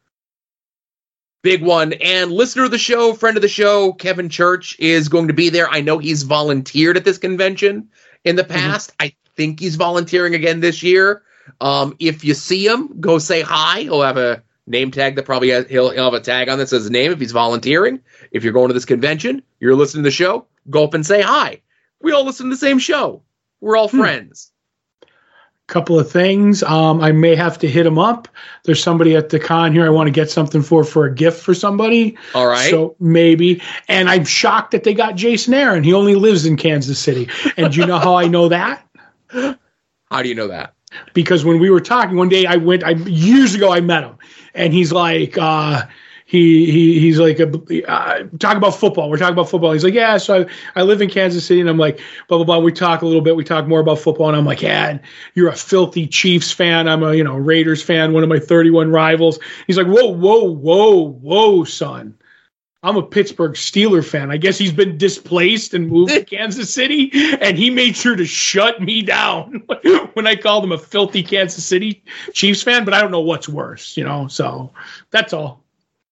Big one. And listener of the show, friend of the show, Kevin Church is going to be there. I know he's volunteered at this convention in the past. Mm-hmm. I think he's volunteering again this year. If you see him, go say hi. He'll have a name tag that probably he'll have a tag on that says his name if he's volunteering. If you're going to this convention, you're listening to the show, go up and say hi. We all listen to the same show. We're all friends. Couple of things. I may have to hit him up. There's somebody at the con here I want to get something for a gift for somebody. All right. So maybe. And I'm shocked that they got Jason Aaron. He only lives in Kansas City. And do you know how I know that? How do you know that? Because when we were talking one day, years ago I met him, and he's like, he's like, talk about football. We're talking about football. He's like, yeah, so I live in Kansas City, and I'm like, blah, blah, blah. We talk a little bit. We talk more about football, and I'm like, yeah, you're a filthy Chiefs fan. I'm a, Raiders fan, one of my 31 rivals. He's like, whoa, son. I'm a Pittsburgh Steelers fan. I guess he's been displaced and moved to Kansas City, and he made sure to shut me down when I called him a filthy Kansas City Chiefs fan, but I don't know what's worse, so that's all.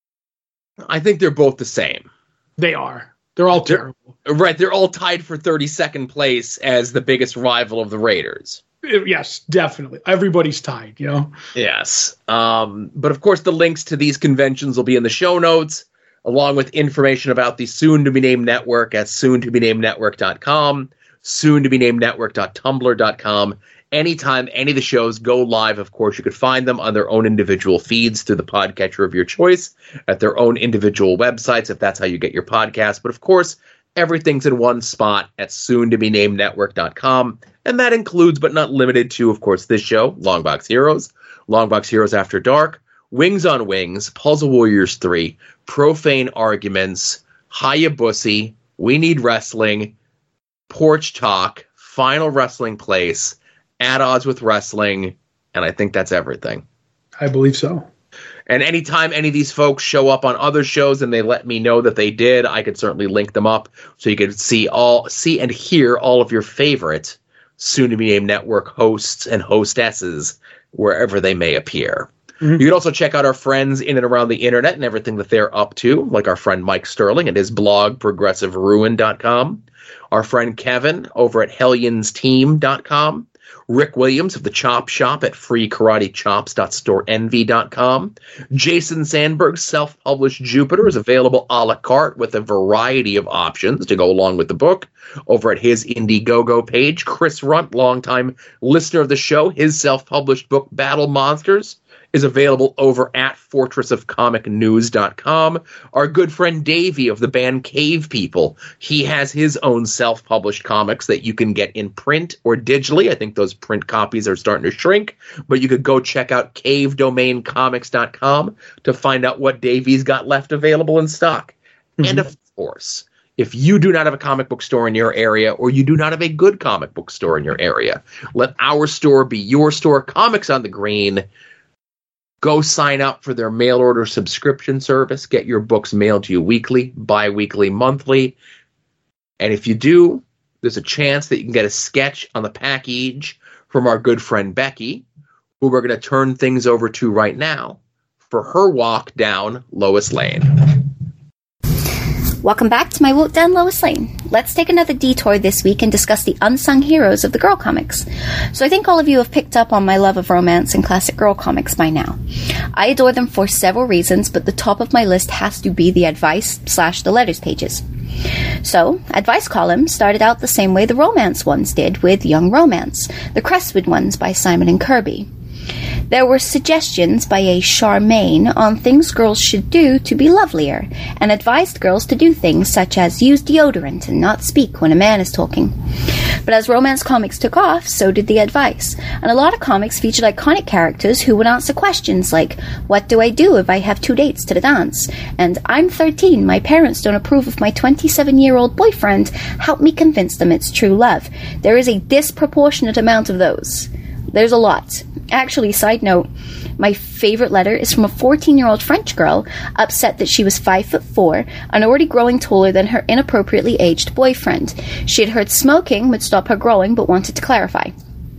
I think they're both the same. They are. They're all terrible. Right. They're all tied for 32nd place as the biggest rival of the Raiders. Yes, definitely. Everybody's tied, Yes. But of course, the links to these conventions will be in the show notes, along with information about the soon-to-be-named network at soon-to-be-named-network.com, soon-to-be-named-network.tumblr.com. Anytime any of the shows go live, of course, you could find them on their own individual feeds through the podcatcher of your choice, at their own individual websites, if that's how you get your podcast. But, of course, everything's in one spot at soon-to-be-named-network.com, and that includes, but not limited to, of course, this show, Longbox Heroes, Longbox Heroes After Dark, Wings on Wings, Puzzle Warriors 3, Profane Arguments, Hayabusa, We Need Wrestling, Porch Talk, Final Wrestling Place, At Odds with Wrestling, and I think that's everything. I believe so. And anytime any of these folks show up on other shows and they let me know that they did, I could certainly link them up so you could see and hear all of your favorite soon-to-be-named network hosts and hostesses wherever they may appear. Mm-hmm. You can also check out our friends in and around the internet and everything that they're up to, like our friend Mike Sterling and his blog, ProgressiveRuin.com. Our friend Kevin over at HellionsTeam.com. Rick Williams of the Chop Shop at freekaratechops.storeenvy.com. Jason Sandberg's self-published Jupiter is available a la carte with a variety of options to go along with the book over at his Indiegogo page. Chris Runt, longtime listener of the show, his self-published book Battle Monsters is available over at fortressofcomicnews.com. Our good friend Davey of the band Cave People, he has his own self-published comics that you can get in print or digitally. I think those print copies are starting to shrink, but you could go check out cavedomaincomics.com to find out what Davey's got left available in stock. Mm-hmm. And of course, if you do not have a comic book store in your area, or you do not have a good comic book store in your area, let our store be your store. Comics on the Green. Go sign up for their mail order subscription service. Get your books mailed to you weekly, bi-weekly, monthly. And if you do, there's a chance that you can get a sketch on the package from our good friend Becky, who we're going to turn things over to right now for her walk down Lois Lane. Welcome back to my walk down Lois Lane. Let's take another detour this week and discuss the unsung heroes of the girl comics. So I think all of you have picked up on my love of romance and classic girl comics by now. I adore them for several reasons, but the top of my list has to be the advice/the letters pages. So, advice columns started out the same way the romance ones did, with Young Romance, the Crestwood ones by Simon and Kirby. There were suggestions by a Charmaine on things girls should do to be lovelier, and advised girls to do things such as use deodorant and not speak when a man is talking. But as romance comics took off, so did the advice, and a lot of comics featured iconic characters who would answer questions like, what do I do if I have 2 dates to the dance? And I'm 13, my parents don't approve of my 27-year-old boyfriend, help me convince them it's true love. There is a disproportionate amount of those. There's a lot. Actually, side note, my favorite letter is from a 14-year-old French girl upset that she was 5'4" and already growing taller than her inappropriately aged boyfriend. She had heard smoking would stop her growing but wanted to clarify.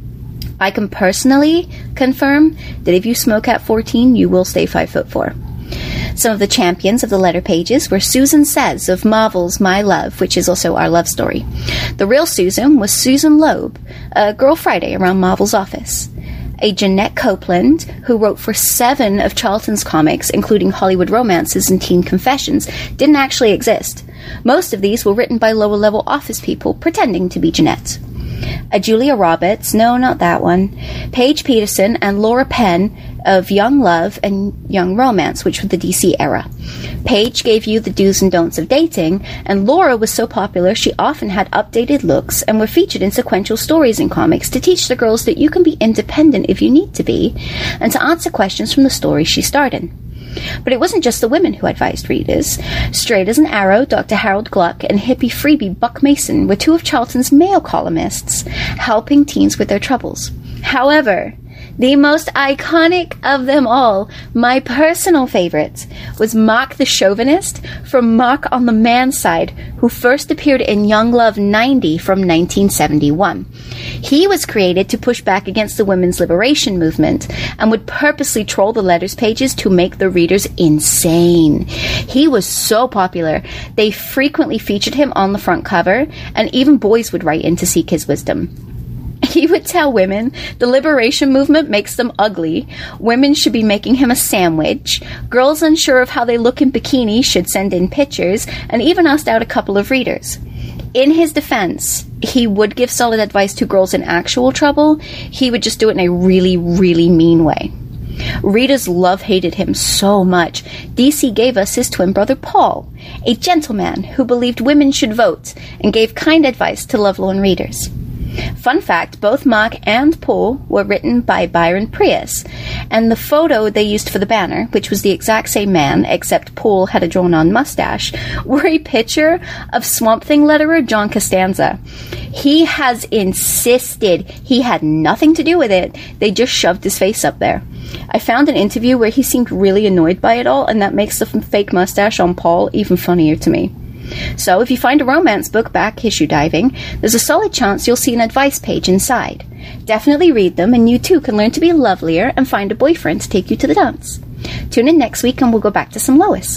I can personally confirm that if you smoke at 14, you will stay 5'4". Some of the champions of the letter pages were Susan Says of Marvel's My Love, which is also our love story. The real Susan was Susan Loeb, a Girl Friday around Marvel's office. A Jeanette Copeland, who wrote for 7 of Charlton's comics, including Hollywood Romances and Teen Confessions, didn't actually exist. Most of these were written by lower-level office people pretending to be Jeanette. A Julia Roberts, no, not that one, Paige Peterson, and Laura Penn of Young Love and Young Romance, which were the DC era. Paige gave you the do's and don'ts of dating, and Laura was so popular she often had updated looks and were featured in sequential stories in comics to teach the girls that you can be independent if you need to be, and to answer questions from the stories she starred in. But it wasn't just the women who advised readers. Straight as an Arrow, Dr. Harold Gluck, and hippie freebie Buck Mason were 2 of Charlton's male columnists, helping teens with their troubles. However, the most iconic of them all, my personal favorite, was Mark the Chauvinist from Mark on the Man's Side, who first appeared in Young Love 90 from 1971. He was created to push back against the women's liberation movement and would purposely troll the letters pages to make the readers insane. He was so popular, they frequently featured him on the front cover, and even boys would write in to seek his wisdom. He would tell women the liberation movement makes them ugly, women should be making him a sandwich, girls unsure of how they look in bikinis should send in pictures, and even asked out a couple of readers. In his defense, he would give solid advice to girls in actual trouble. He would just do it in a really, really mean way. Readers love-hated him so much. DC gave us his twin brother Paul, a gentleman who believed women should vote and gave kind advice to lovelorn readers. Fun fact, both Mark and Paul were written by Byron Prius, and the photo they used for the banner, which was the exact same man, except Paul had a drawn-on mustache, were a picture of Swamp Thing letterer John Costanza. He has insisted he had nothing to do with it, they just shoved his face up there. I found an interview where he seemed really annoyed by it all, and that makes the fake mustache on Paul even funnier to me. So, if you find a romance book back issue diving, there's a solid chance you'll see an advice page inside. Definitely read them, and you too can learn to be lovelier and find a boyfriend to take you to the dance. Tune in next week and we'll go back to some Lois.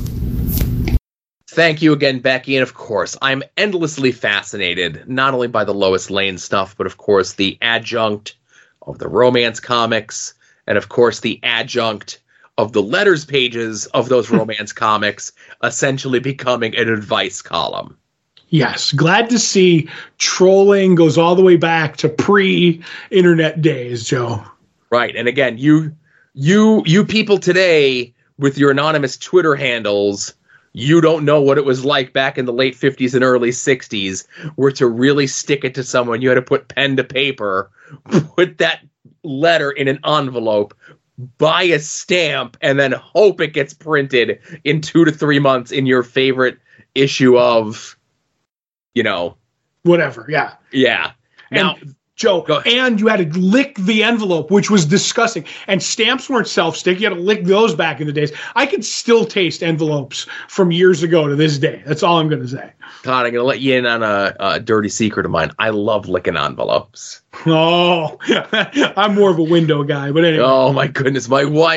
Thank you again, Becky, and of course, I'm endlessly fascinated, not only by the Lois Lane stuff, but of course the adjunct of the romance comics, and of course the adjunct of the letters pages of those romance comics essentially becoming an advice column. Yes, glad to see trolling goes all the way back to pre-internet days, Joe. Right, and again, you people today with your anonymous Twitter handles, you don't know what it was like back in the late 50s and early 60s, where to really stick it to someone, you had to put pen to paper, put that letter in an envelope, buy a stamp, and then hope it gets printed in 2 to 3 months in your favorite issue of, whatever. Yeah. Yeah. Now, and Joe, and you had to lick the envelope, which was disgusting. And stamps weren't self-stick. You had to lick those back in the days. I could still taste envelopes from years ago to this day. That's all I'm going to say. Todd, I'm going to let you in on a dirty secret of mine. I love licking envelopes. Oh, I'm more of a window guy, but anyway. Oh, my goodness. My wife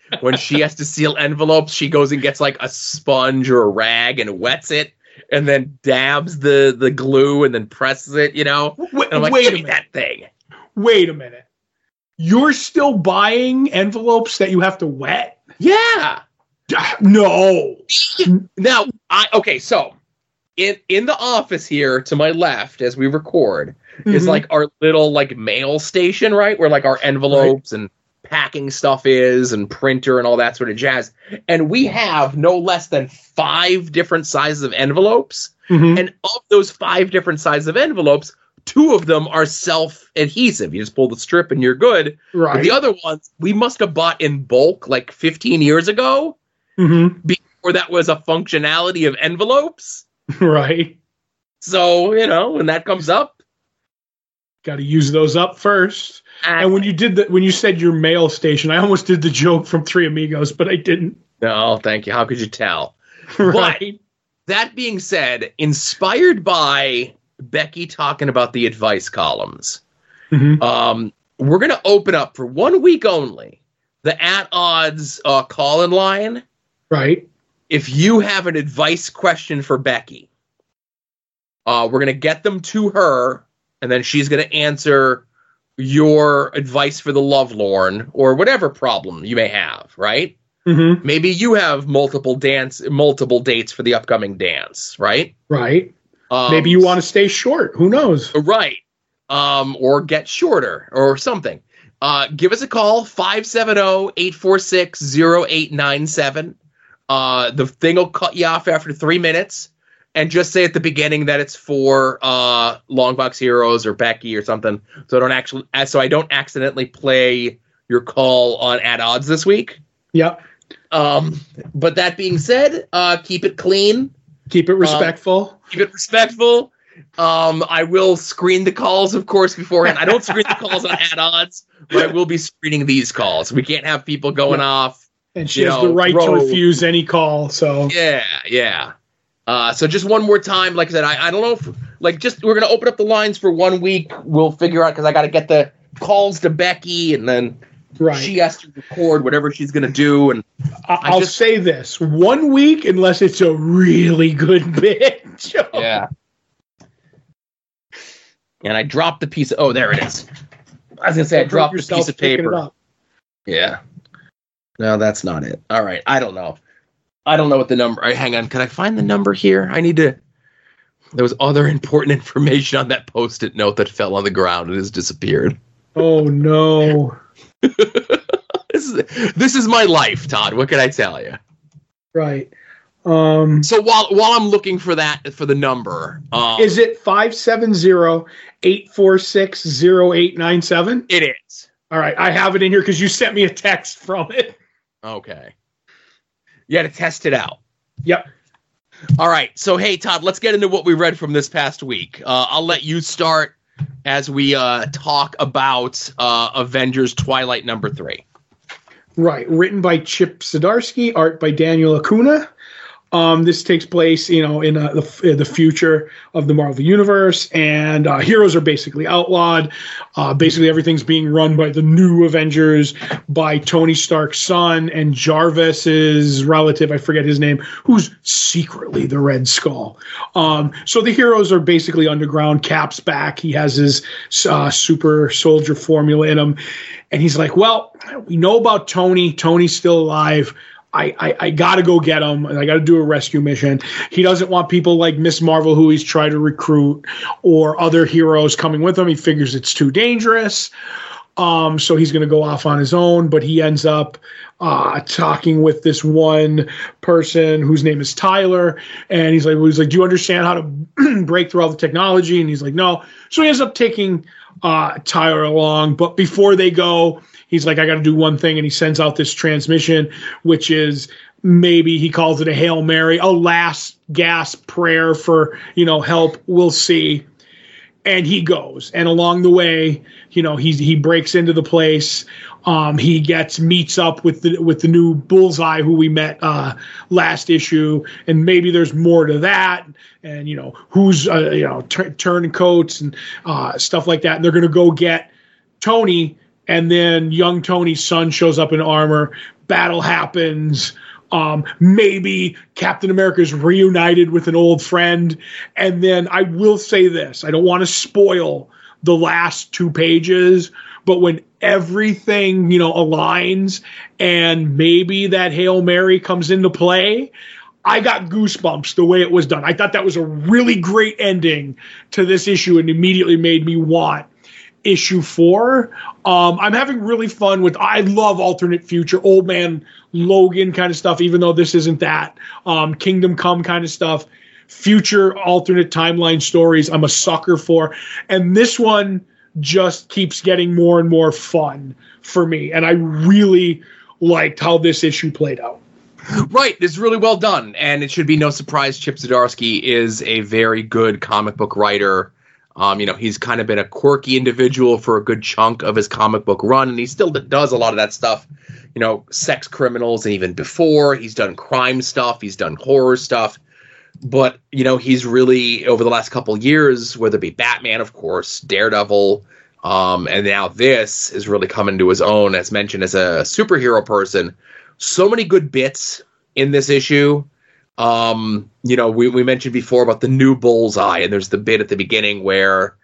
when she has to seal envelopes, she goes and gets like a sponge or a rag and wets it, and then dabs the glue and then presses it. And I'm like, wait a give me minute. that thing. Wait a minute. You're still buying envelopes that you have to wet? Yeah. No. Now, so in the office here to my left as we record is like our little like mail station, right? Where like our envelopes and packing stuff is and printer and all that sort of jazz. And we have no less than 5 different sizes of envelopes. And of those 5 different sizes of envelopes, 2 of them are self-adhesive. You just pull the strip and you're good. Right. But the other ones we must have bought in bulk like 15 years ago before that was a functionality of envelopes. Right. So, when that comes up, got to use those up first. And when you said your mail station, I almost did the joke from Three Amigos, but I didn't. No, thank you. How could you tell? Right. But that being said, inspired by Becky talking about the advice columns, we're going to open up for 1 week only the At Odds call-in line. Right. If you have an advice question for Becky, we're going to get them to her, and then she's going to answer your advice for the lovelorn or whatever problem you may have, right? Maybe you have multiple dates for the upcoming dance, right? Right. Maybe you want to stay short. Who knows? Right. Or get shorter or something. Give us a call, 570-846-0897. The thing will cut you off after 3 minutes, and just say at the beginning that it's for Longbox Heroes or Becky or something, so I don't accidentally play your call on At Odds this week. Yep. But that being said, keep it clean. Keep it respectful. I will screen the calls, of course, beforehand. I don't screen the calls on At Odds, but I will be screening these calls. We can't have people going off. And she has the right to refuse any call. So yeah. So just one more time, like I said, I don't know if we're gonna open up the lines for 1 week. We'll figure out because I got to get the calls to Becky, and then she has to record whatever she's gonna do. And I'll say this: 1 week, unless it's a really good bit. Yeah. And I dropped the piece. Oh, there it is. I was gonna say I dropped the piece of paper. Yeah. No, that's not it. All right. I don't know what the number. All right, hang on. Can I find the number here? There was other important information on that Post-it note that fell on the ground and has disappeared. Oh, no. This is my life, Todd. What can I tell you? Right. So while I'm looking for the number. Is it 570-846-0897? It is. All right. I have it in here because you sent me a text from it. Okay. You got to test it out. Yep. All right. So, hey, Todd, let's get into what we read from this past week. I'll let you start as we talk about Avengers Twilight #3. Right. Written by Chip Zdarsky, art by Daniel Acuna. This takes place, in the future of the Marvel Universe, and heroes are basically outlawed. Basically, everything's being run by the new Avengers, by Tony Stark's son and Jarvis's relative, I forget his name, who's secretly the Red Skull. So the heroes are basically underground. Cap's back. He has his super soldier formula in him. And he's like, well, we know about Tony. Tony's still alive. I got to go get him, and I got to do a rescue mission. He doesn't want people like Miss Marvel, who he's trying to recruit, or other heroes coming with him. He figures it's too dangerous. So he's going to go off on his own, but he ends up talking with this one person whose name is Tyler. And he's like, do you understand how to break through all the technology? And he's like, no. So he ends up taking Tyler along. But before they go, he's like, I got to do one thing. And he sends out this transmission, which is maybe he calls it a Hail Mary, a last gasp prayer for, help. We'll see. And he goes. And along the way, he breaks into the place. He meets up with the new Bullseye who we met last issue, and maybe there's more to that. And who's turncoats and stuff like that. And they're going to go get Tony. And then young Tony's son shows up in armor, battle happens. Maybe Captain America is reunited with an old friend. And then I will say this, I don't want to spoil the last 2 pages, but when everything, aligns and maybe that Hail Mary comes into play, I got goosebumps the way it was done. I thought that was a really great ending to this issue and immediately made me want issue 4. I'm having really fun with, I love alternate future, Old Man Logan kind of stuff, even though this isn't that. Kingdom Come kind of stuff. Future alternate timeline stories I'm a sucker for. And this one just keeps getting more and more fun for me. And I really liked how this issue played out. Right, it's really well done, and it should be no surprise Chip Zdarsky is a very good comic book writer. He's kind of been a quirky individual for a good chunk of his comic book run, and he still does a lot of that stuff. Sex criminals, and even before, he's done crime stuff, he's done horror stuff. But, he's really, over the last couple of years, whether it be Batman, of course, Daredevil, and now this is really coming to his own, as mentioned, as a superhero person. So many good bits in this issue. We mentioned before about the new Bullseye, and there's the bit at the beginning where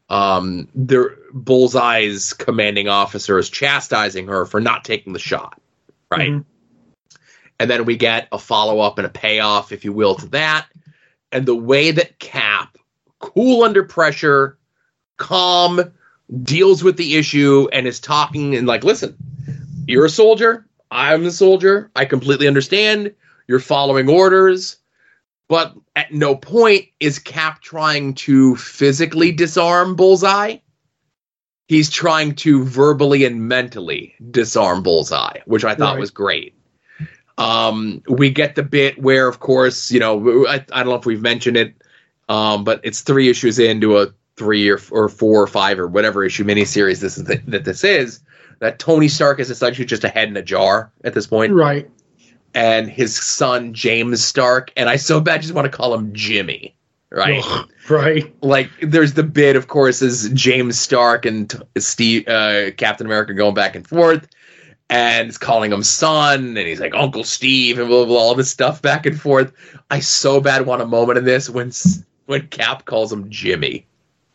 Bullseye's commanding officer is chastising her for not taking the shot, right? Mm-hmm. And then we get a follow-up and a payoff, if you will, to that. And the way that Cap, cool under pressure, calm, deals with the issue and is talking and like, listen, you're a soldier. I'm a soldier. I completely understand. You're following orders. But at no point is Cap trying to physically disarm Bullseye. He's trying to verbally and mentally disarm Bullseye, which I thought was great. We get the bit where, of course, I don't know if we've mentioned it, but it's 3 issues into a 3 or 4 or 5 or whatever issue miniseries this is, that Tony Stark is essentially just a head in a jar at this point. Right. And his son, James Stark, and I so bad just want to call him Jimmy, right? Ugh, right. Like, there's the bit, of course, is James Stark and Steve, Captain America going back and forth, and it's calling him son, and he's like, Uncle Steve, and blah, blah, blah, all this stuff back and forth. I so bad want a moment in this when Cap calls him Jimmy.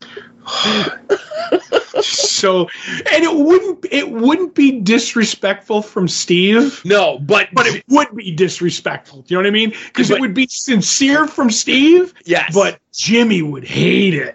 So, and it wouldn't be disrespectful from Steve. No, but it would be disrespectful. Do you know what I mean? Because it would be sincere from Steve. Yes. But Jimmy would hate it.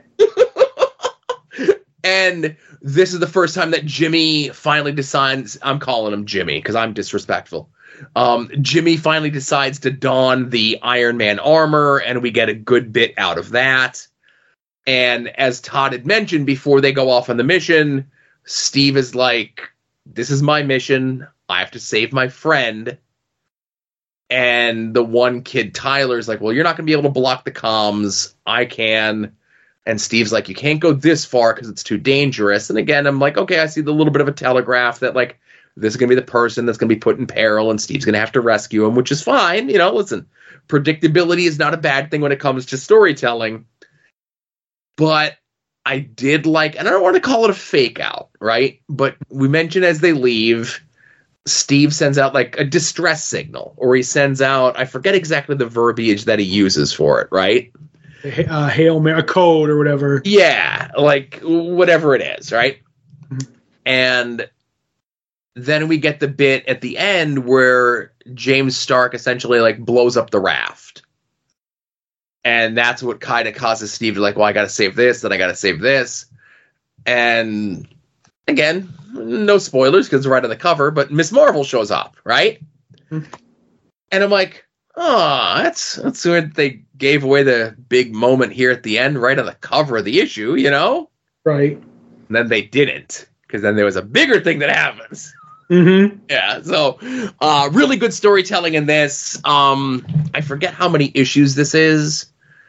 And this is the first time that Jimmy finally decides, I'm calling him Jimmy because I'm disrespectful. Jimmy finally decides to don the Iron Man armor, and we get a good bit out of that. And as Todd had mentioned, before they go off on the mission, Steve is like, this is my mission. I have to save my friend. And the one kid, Tyler's like, well, you're not going to be able to block the comms. I can. And Steve's like, you can't go this far because it's too dangerous. And again, I'm like, okay, I see the little bit of a telegraph that, like, this is going to be the person that's going to be put in peril, and Steve's going to have to rescue him, which is fine. Listen, predictability is not a bad thing when it comes to storytelling. But I did like, and I don't want to call it a fake out, right? But we mentioned as they leave, Steve sends out like a distress signal, or he sends out, I forget exactly the verbiage that he uses for it, right? Hail Mary, a code or whatever. Yeah, like whatever it is, right? Mm-hmm. And then we get the bit at the end where James Stark essentially like blows up the raft. And that's what kind of causes Steve to like, well, I got to save this, then I got to save this. And again, no spoilers because it's right on the cover, but Miss Marvel shows up, right? Mm-hmm. And I'm like, oh, that's when they gave away the big moment here at the end, right on the cover of the issue, Right. And then they didn't, because then there was a bigger thing that happens. Mm-hmm. Yeah, so really good storytelling in this. I forget how many issues this is.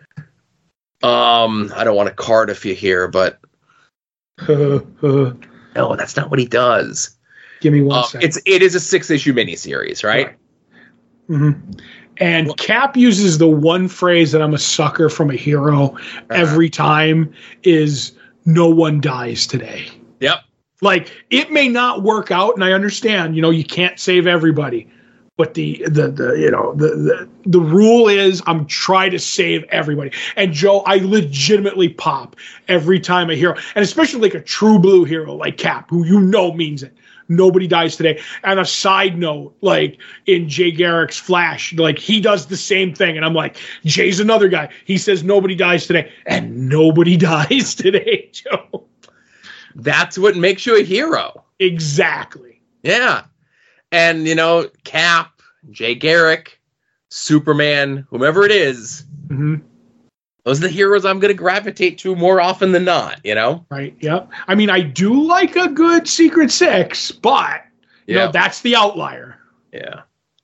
I don't want to Cardiff you here, but no, that's not what he does. Give me 1 second. It is a 6-issue miniseries, right? Mm-hmm. And Cap uses the one phrase that I'm a sucker from a hero every time is, no one dies today. Yep. Like, it may not work out, and I understand, you can't save everybody. But the rule is I'm trying to save everybody. And Joe, I legitimately pop every time a hero, and especially like a true blue hero like Cap, who means it. Nobody dies today. And a side note, like in Jay Garrick's Flash, like he does the same thing. And I'm like, Jay's another guy. He says nobody dies today, and nobody dies today, Joe. That's what makes you a hero. Exactly. Yeah. And, Cap, Jay Garrick, Superman, whomever it is, those are the heroes I'm going to gravitate to more often than not, Right, yep. I mean, I do like a good Secret Six, but, that's the outlier. Yeah.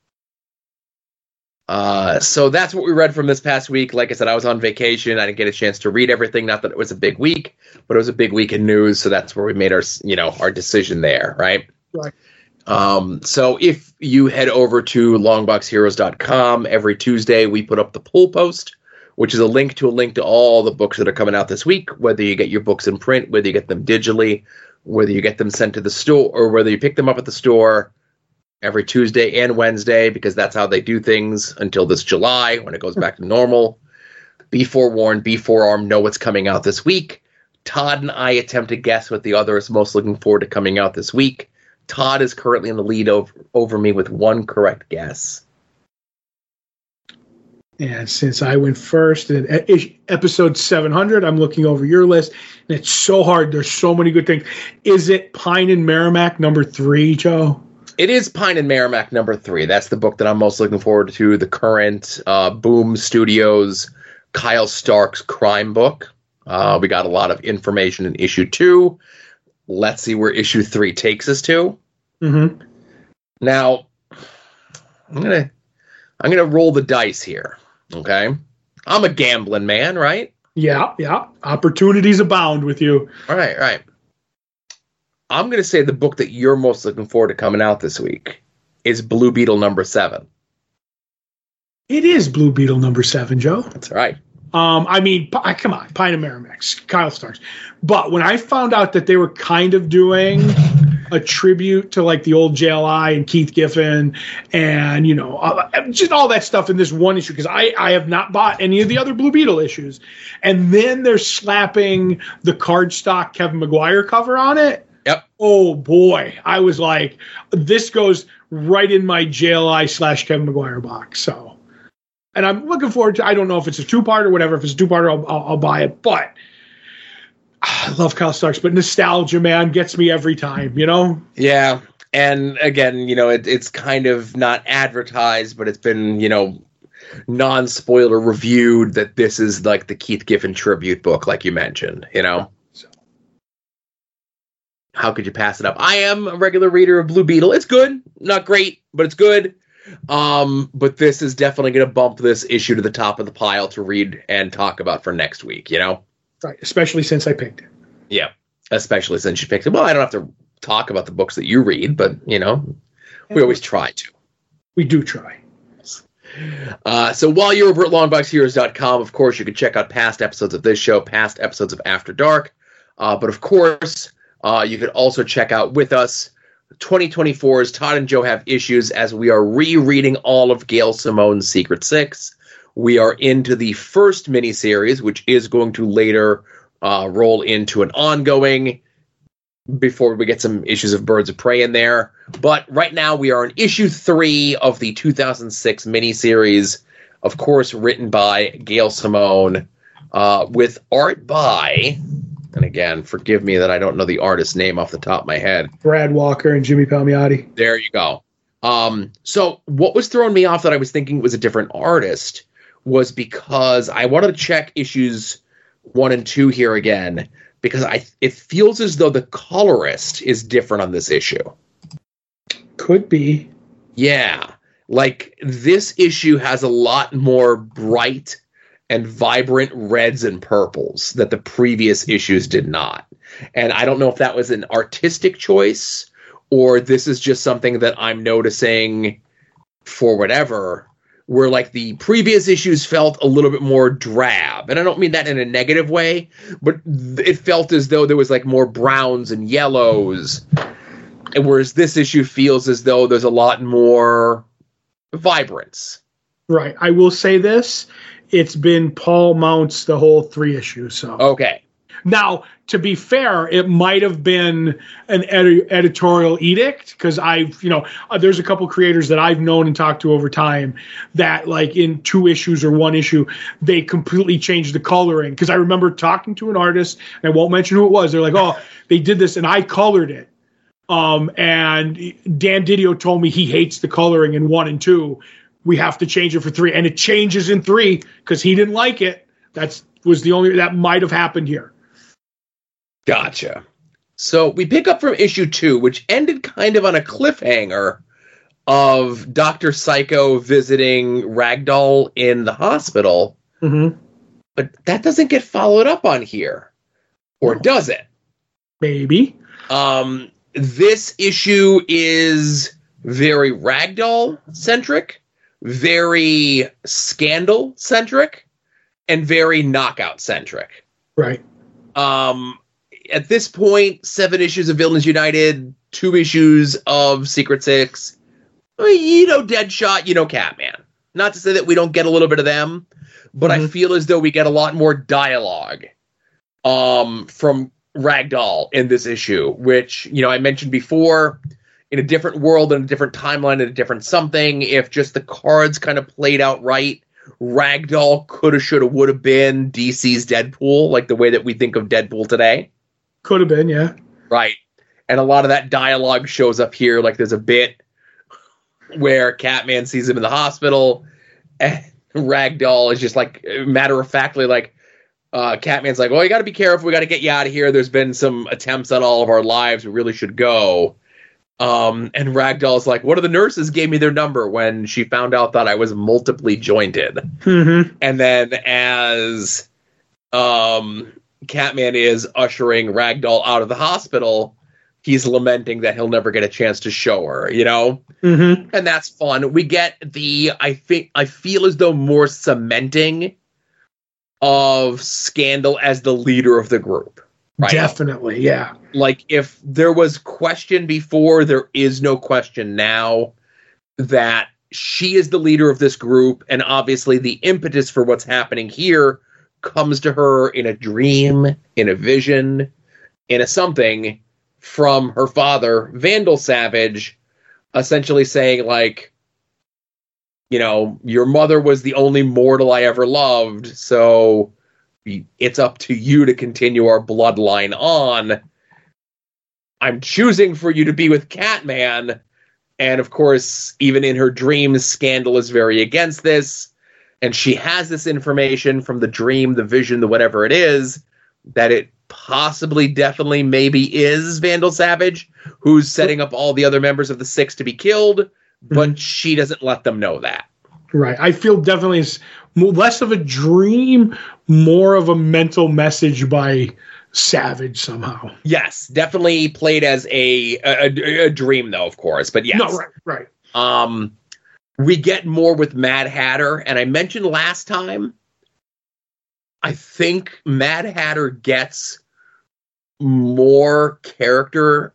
So that's what we read from this past week. Like I said, I was on vacation. I didn't get a chance to read everything. Not that it was a big week, but it was a big week in news. So that's where we made our decision there, right? Right. So if you head over to longboxheroes.com, every Tuesday we put up the pull post, which is a link to all the books that are coming out this week, whether you get your books in print, whether you get them digitally, whether you get them sent to the store, or whether you pick them up at the store every Tuesday and Wednesday, because that's how they do things until this July when it goes back to normal. Be forewarned, be forearmed, know what's coming out this week. Todd and I attempt to guess what the other is most looking forward to coming out this week. Todd is currently in the lead over me with one correct guess. And since I went first in episode 700, I'm looking over your list, and it's so hard. There's so many good things. Is it Pine and Merrimack number 3, Joe? It is Pine and Merrimack number 3. That's the book that I'm most looking forward to, the current Boom Studios Kyle Stark's crime book. We got a lot of information in issue 2. Let's see where issue 3 takes us to. Mm-hmm. Now, I'm gonna roll the dice here. Okay, I'm a gambling man, right? Yeah. Opportunities abound with you. All right. I'm gonna say the book that you're most looking forward to coming out this week is Blue Beetle number 7. It is Blue Beetle number 7, Joe. That's right. I mean, come on, Pine and Merrimack's, Kyle Starks. But when I found out that they were kind of doing a tribute to like the old JLI and Keith Giffen and, just all that stuff in this one issue, because I have not bought any of the other Blue Beetle issues. And then they're slapping the cardstock Kevin Maguire cover on it. Yep. Oh, boy. I was like, this goes right in my JLI / Kevin Maguire box. So. And I'm looking forward to, I don't know if it's a 2-part or whatever. If it's a 2-part, I'll buy it. But I love Kyle Starks. But nostalgia, man, gets me every time, Yeah. And again, it's kind of not advertised, but it's been, non-spoiler reviewed that this is like the Keith Giffen tribute book, like you mentioned, So. How could you pass it up? I am a regular reader of Blue Beetle. It's good. Not great, but it's good. But this is definitely going to bump this issue to the top of the pile to read and talk about for next week, Right, especially since I picked it. Yeah, especially since you picked it. Well, I don't have to talk about the books that you read, but, we always try to. We do try. So while you're over at longboxheroes.com, of course, you can check out past episodes of this show, past episodes of After Dark. But, of course, you could also check out with us 2024's Todd and Joe Have Issues, as we are rereading all of Gail Simone's Secret Six. We are into the first miniseries, which is going to later roll into an ongoing before we get some issues of Birds of Prey in there. But right now we are in issue 3 of the 2006 miniseries, of course, written by Gail Simone, with art by... And again, forgive me that I don't know the artist's name off the top of my head. Brad Walker and Jimmy Palmiotti. There you go. So what was throwing me off that I was thinking it was a different artist was because I wanted to check issues 1 and 2 here again, because it feels as though the colorist is different on this issue. Could be. Yeah. Like, this issue has a lot more bright and vibrant reds and purples that the previous issues did not. And I don't know if that was an artistic choice or this is just something that I'm noticing for whatever. where like the previous issues felt a little bit more drab. And I don't mean that in a negative way, but it felt as though there was like more browns and yellows. And whereas this issue feels as though there's a lot more vibrance. Right. I will say this. It's been Paul Mounts the whole 3 issues. So okay. Now, to be fair, it might have been an editorial edict because there's a couple creators that I've known and talked to over time that like in 2 issues or 1 issue, they completely changed the coloring. Because I remember talking to an artist, and I won't mention who it was. They're like, oh, they did this and I colored it. And Dan Didio told me he hates the coloring in 1 and 2. We have to change it for 3. And it changes in 3 because he didn't like it. That might have happened here. Gotcha. So we pick up from issue 2, which ended kind of on a cliffhanger of Dr. Psycho visiting Ragdoll in the hospital. Mm-hmm. But that doesn't get followed up on here. Or does it? Maybe. This issue is very Ragdoll-centric, very Scandal-centric, and very Knockout-centric. Right. At this point, 7 issues of Villains United, 2 issues of Secret Six. Deadshot, Catman. Not to say that we don't get a little bit of them, but I feel as though we get a lot more dialogue from Ragdoll in this issue, which, I mentioned before, in a different world, in a different timeline, in a different something, if just the cards kind of played out right, Ragdoll coulda, shoulda, woulda been DC's Deadpool, like the way that we think of Deadpool today. Could have been, yeah. Right. And a lot of that dialogue shows up here. Like there's a bit where Catman sees him in the hospital and Ragdoll is just like matter-of-factly like, Catman's like, well, you got to be careful. We got to get you out of here. There's been some attempts on all of our lives. We really should go. And Ragdoll's like, one of the nurses gave me their number when she found out that I was multiply jointed. Mm-hmm. And then as Catman is ushering Ragdoll out of the hospital, he's lamenting that he'll never get a chance to show her, Mm-hmm. And that's fun. We get I feel as though more cementing of Scandal as the leader of the group. Right? Definitely, yeah. Like, if there was question before, there is no question now that she is the leader of this group, and obviously the impetus for what's happening here comes to her in a dream, in a vision, in a something from her father, Vandal Savage, essentially saying, like, your mother was the only mortal I ever loved, so it's up to you to continue our bloodline on. I'm choosing for you to be with Catman. And of course, even in her dreams, Scandal is very against this. And she has this information from the dream, the vision, the whatever it is, that it possibly, definitely, maybe is Vandal Savage, who's setting up all the other members of the Six to be killed, but she doesn't let them know that. Right. I feel definitely it's less of a dream, more of a mental message by Savage somehow. Yes, definitely played as a dream, though, of course. But yes. No, right. We get more with Mad Hatter, and I mentioned last time, I think Mad Hatter gets more character,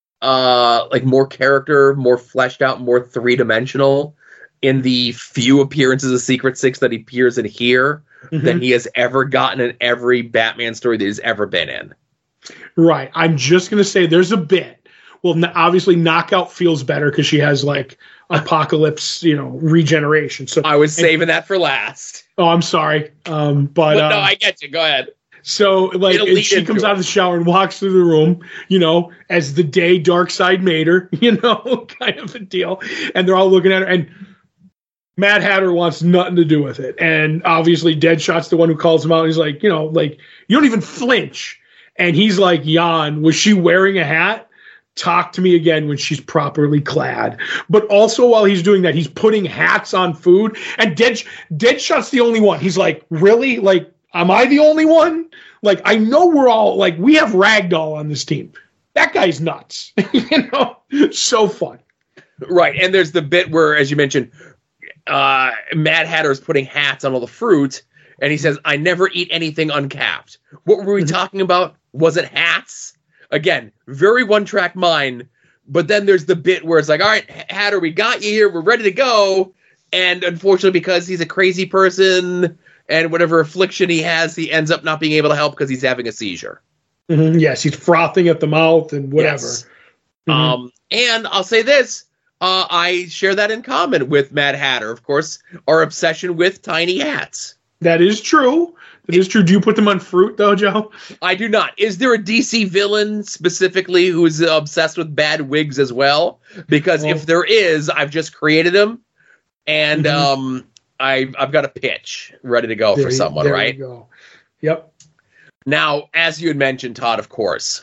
more fleshed out, more three-dimensional in the few appearances of Secret Six that he appears in here than he has ever gotten in every Batman story that he's ever been in. Right. I'm just going to say there's a bit. Well, obviously Knockout feels better because she has like Apocalypse, regeneration. So I was saving that for last. Oh, I'm sorry. But no, I get you. Go ahead. So like she comes out of the shower and walks through the room, as the day Darkseid made her, kind of a deal. And they're all looking at her, and Mad Hatter wants nothing to do with it. And obviously Deadshot's the one who calls him out. He's like, you don't even flinch. And he's like, Jan, was she wearing a hat? Talk to me again when she's properly clad. But also while he's doing that, he's putting hats on food. And Deadshot's the only one. He's like, really? Like, am I the only one? Like, I know we're all, like, we have Ragdoll on this team. That guy's nuts. So fun. Right. And there's the bit where, as you mentioned, Mad Hatter is putting hats on all the fruit, and he says, I never eat anything uncapped. What were we talking about? Was it hats? Again, very one-track mind, but then there's the bit where it's like, all right, Hatter, we got you here, we're ready to go, and unfortunately, because he's a crazy person, and whatever affliction he has, he ends up not being able to help because he's having a seizure. Mm-hmm. Yes, he's frothing at the mouth and whatever. Yes. And I'll say this, I share that in common with Mad Hatter, of course, our obsession with tiny hats. That is true. That is true. Do you put them on fruit, though, Joe? I do not. Is there a DC villain specifically who is obsessed with bad wigs as well? Because if there is, I've just created him, and I've got a pitch ready to go for someone, right? There you go. Yep. Now, as you had mentioned, Todd, of course,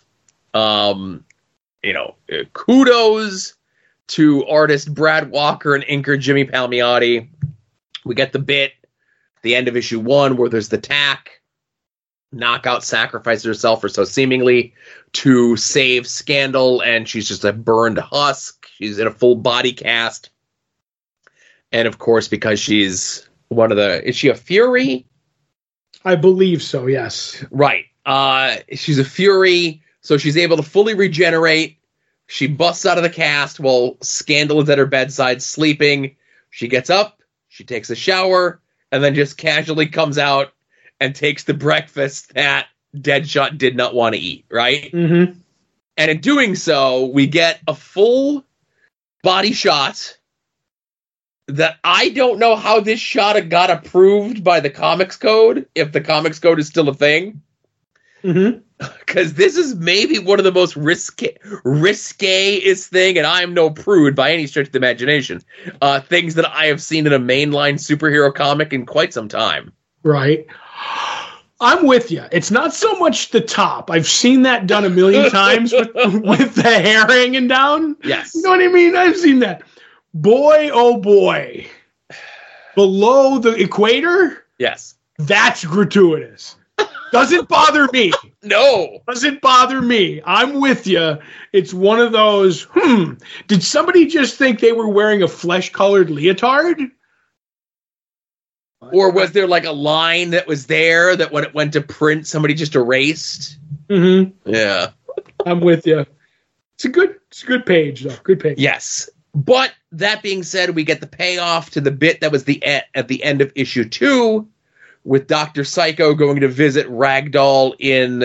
kudos to artist Brad Walker and inker Jimmy Palmiotti. We get the bit at the end of issue 1 where there's the tack. Knockout sacrifices herself, or so seemingly, to save Scandal, and she's just a burned husk. She's in a full body cast. And, of course, because she's one of the... Is she a Fury? I believe so, yes. Right. She's a Fury, so she's able to fully regenerate. She busts out of the cast while Scandal is at her bedside sleeping. She gets up, she takes a shower, and then just casually comes out and takes the breakfast that Deadshot did not want to eat, right? Mm-hmm. And in doing so, we get a full body shot that I don't know how this shot got approved by the Comics Code, if the Comics Code is still a thing. Mm-hmm. Because this is maybe one of the most risque-est thing, and I am no prude by any stretch of the imagination, things that I have seen in a mainline superhero comic in quite some time. Right. I'm with you. It's not so much the top. I've seen that done a million times with the hair hanging down. Yes. You know what I mean? I've seen that. Boy, oh boy. Below the equator? Yes. That's gratuitous. Doesn't bother me. No. Doesn't bother me. I'm with you. It's one of those, did somebody just think they were wearing a flesh-colored leotard? Or was there like a line that was there that when it went to print, somebody just erased? Mm-hmm. Yeah. I'm with you. It's a good page, though. Good page. Yes. But that being said, we get the payoff to the bit that was at the end of issue 2, with Dr. Psycho going to visit Ragdoll in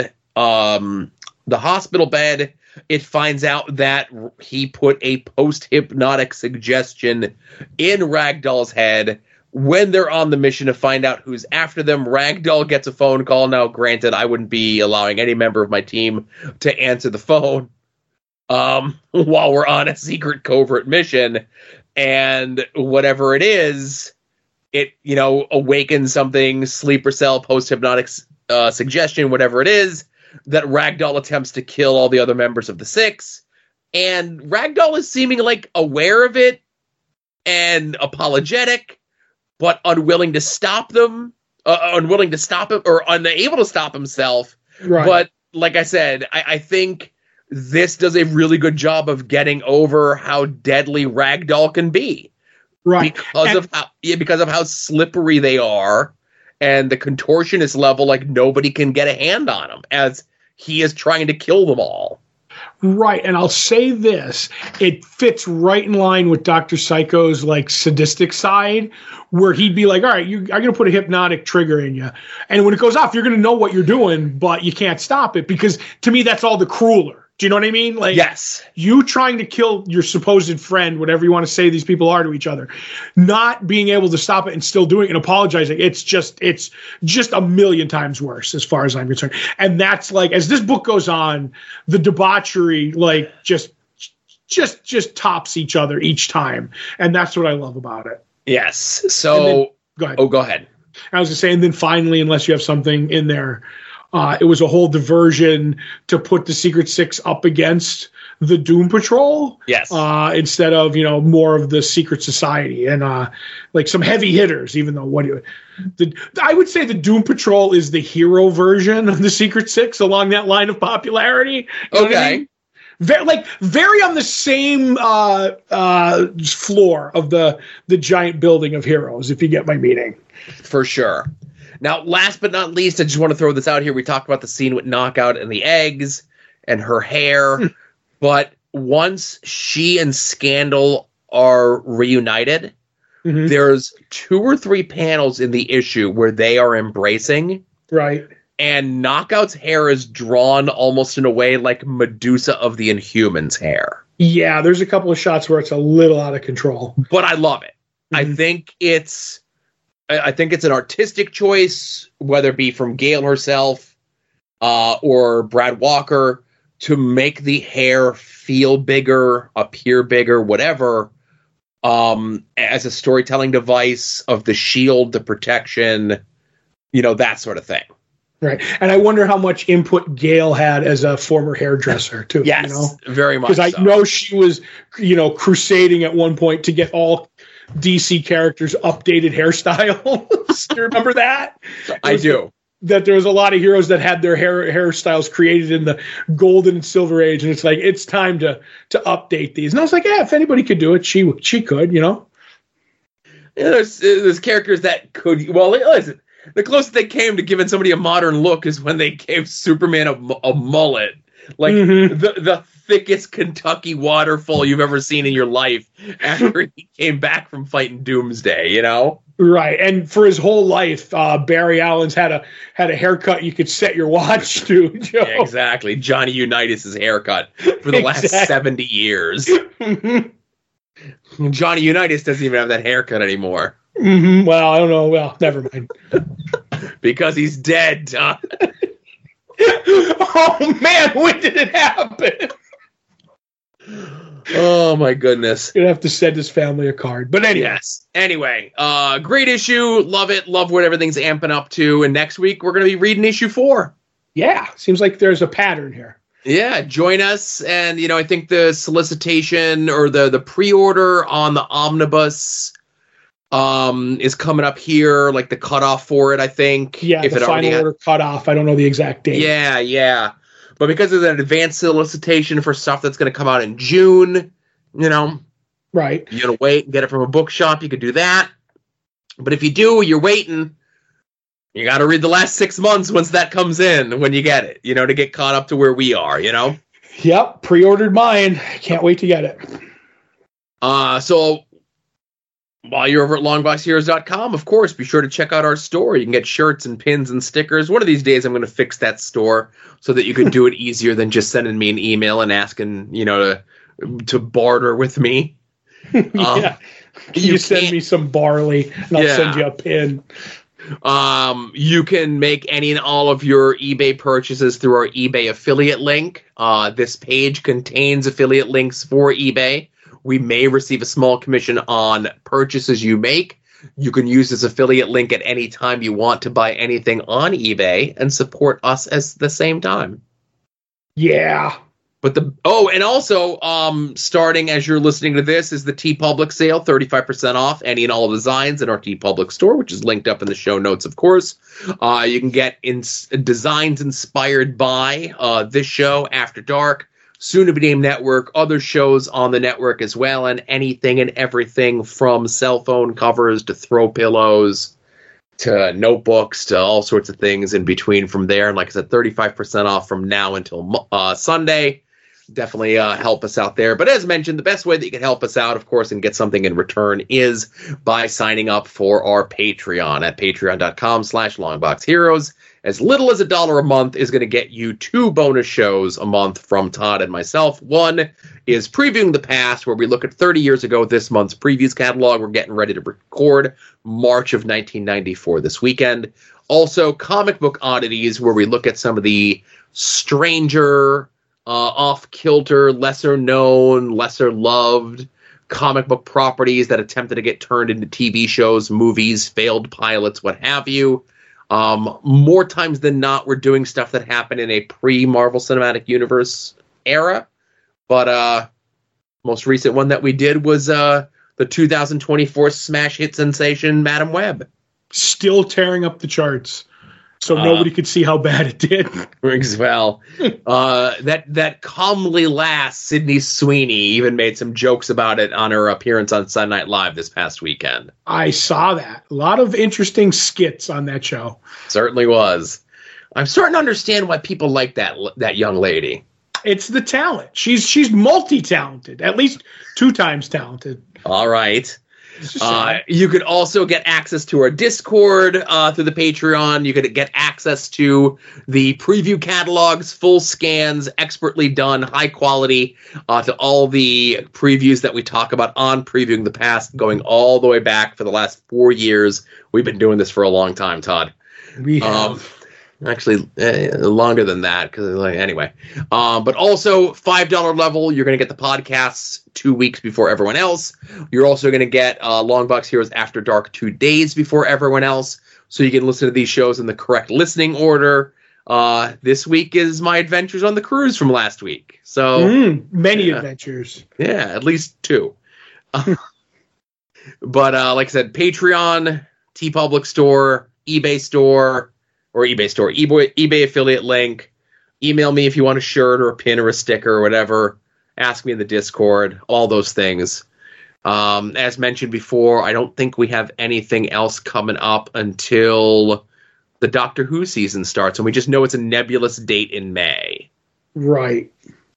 the hospital bed. It finds out that he put a post-hypnotic suggestion in Ragdoll's head. When they're on the mission to find out who's after them, Ragdoll gets a phone call. Now, granted, I wouldn't be allowing any member of my team to answer the phone while we're on a secret covert mission. And whatever it is, it, awakens something, sleeper cell, post-hypnotic suggestion, whatever it is, that Ragdoll attempts to kill all the other members of the Six. And Ragdoll is seeming like aware of it and apologetic, but unwilling to stop them, unwilling to stop him, or unable to stop himself. Right. But like I said, I think this does a really good job of getting over how deadly Ragdoll can be. Right. Because of how slippery they are, and the contortionist level, like nobody can get a hand on him, as he is trying to kill them all. Right, and I'll say this, it fits right in line with Dr. Psycho's like sadistic side, where he'd be like, all right, I'm going to put a hypnotic trigger in you, and when it goes off, you're going to know what you're doing, but you can't stop it, because to me, that's all the crueler. Do you know what I mean? Like, yes. You trying to kill your supposed friend, whatever you want to say these people are to each other, not being able to stop it and still doing it and apologizing. It's just a million times worse as far as I'm concerned. And that's like, as this book goes on, the debauchery, like just tops each other each time. And that's what I love about it. Yes. So go ahead. Oh, go ahead. I was just saying, then finally, unless you have something in there, it was a whole diversion to put the Secret Six up against the Doom Patrol. Yes. Instead of, more of the Secret Society and like some heavy hitters, even though I would say the Doom Patrol is the hero version of the Secret Six along that line of popularity. You know what I mean? very on the same floor of the giant building of heroes, if you get my meaning. For sure. Now, last but not least, I just want to throw this out here. We talked about the scene with Knockout and the eggs and her hair, but once she and Scandal are reunited, there's 2 or 3 panels in the issue where they are embracing. Right. And Knockout's hair is drawn almost in a way like Medusa of the Inhumans' hair. Yeah, there's a couple of shots where it's a little out of control. But I love it. I think it's an artistic choice, whether it be from Gail herself or Brad Walker, to make the hair feel bigger, appear bigger, whatever, as a storytelling device of the shield, the protection, that sort of thing. Right. And I wonder how much input Gail had as a former hairdresser, too. Yes, very much because I know she was, crusading at one point to get all DC characters updated hairstyles. Do you remember that? I do. That there was a lot of heroes that had their hairstyles created in the golden and silver age, and it's like, it's time to update these. And I was like, yeah, if anybody could do it, she could, There's characters that could. Well, listen, the closest they came to giving somebody a modern look is when they gave Superman a mullet, like the thickest Kentucky waterfall you've ever seen in your life after he came back from fighting Doomsday, Right, and for his whole life, Barry Allen's had a haircut you could set your watch to. Joe. Yeah, exactly. Johnny Unitas' haircut for the last 70 years. Johnny Unitas doesn't even have that haircut anymore. Well, I don't know. Well, never mind. Because he's dead, Tom. Oh, man, when did it happen? Oh, my goodness. You'd have to send his family a card. But anyway. Yes. Anyway, great issue. Love it. Love what everything's amping up to. And next week, we're going to be reading issue 4. Yeah. Seems like there's a pattern here. Yeah. Join us. And, I think the solicitation or the pre-order on the omnibus is coming up here, like the cutoff for it, I think. Yeah, if the final order cutoff. I don't know the exact date. Yeah. But because there's an advanced solicitation for stuff that's going to come out in June, right. You're going to wait and get it from a bookshop. You could do that. But if you do, you're waiting. You got to read the last 6 months once that comes in, when you get it, to get caught up to where we are, Yep, pre-ordered mine. Can't wait to get it. So while you're over at longboxheroes.com, of course, be sure to check out our store. You can get shirts and pins and stickers. One of these days, I'm going to fix that store so that you can do it easier than just sending me an email and asking, to barter with me. Yeah. You send me some barley, and I'll send you a pin. You can make any and all of your eBay purchases through our eBay affiliate link. This page contains affiliate links for eBay. We may receive a small commission on purchases you make. You can use this affiliate link at any time you want to buy anything on eBay and support us at the same time. Yeah. But and also, starting as you're listening to this, is the TeePublic sale, 35% off any and all designs in our TeePublic store, which is linked up in the show notes, of course. You can get designs inspired by this show, After Dark, soon-to-be-named network, other shows on the network as well, and anything and everything from cell phone covers to throw pillows to notebooks to all sorts of things in between from there. And like I said, 35% off from now until Sunday. Definitely help us out there. But as mentioned, the best way that you can help us out, of course, and get something in return is by signing up for our Patreon at patreon.com/longboxheroes. As little as $1 a month is going to get you 2 bonus shows a month from Todd and myself. One is Previewing the Past, where we look at 30 years ago this month's previews catalog. We're getting ready to record March of 1994 this weekend. Also, Comic Book Oddities, where we look at some of the stranger, off-kilter, lesser-known, lesser-loved comic book properties that attempted to get turned into TV shows, movies, failed pilots, what have you. More times than not, we're doing stuff that happened in a pre-Marvel Cinematic Universe era. But most recent one that we did was the 2024 smash hit sensation Madam Web. Still tearing up the charts. so nobody could see how bad it did. Well, that comely lass, Sydney Sweeney, even made some jokes about it on her appearance on Sunday Night Live this past weekend. I saw that. A lot of interesting skits on that show. Certainly was. I'm starting to understand why people like that young lady. It's the talent. She's multi-talented, at least 2 times talented. All right. You could also get access to our Discord through the Patreon. You could get access to the preview catalogs, full scans, expertly done, high quality, to all the previews that we talk about on Previewing the Past, going all the way back for the last 4 years. We've been doing this for a long time, Todd. We have. Actually, longer than that. Anyway. But also, $5 level, you're going to get the podcasts 2 weeks before everyone else. You're also going to get Longbox Heroes After Dark 2 days before everyone else. So you can listen to these shows in the correct listening order. This week is my adventures on the cruise from last week. So many adventures. Yeah, at least 2. But like I said, Patreon, TeePublic Store, eBay Store, eBay affiliate link. Email me if you want a shirt or a pin or a sticker or whatever. Ask me in the Discord, all those things. As mentioned before, I don't think we have anything else coming up until the Doctor Who season starts, and we just know it's a nebulous date in May. Right.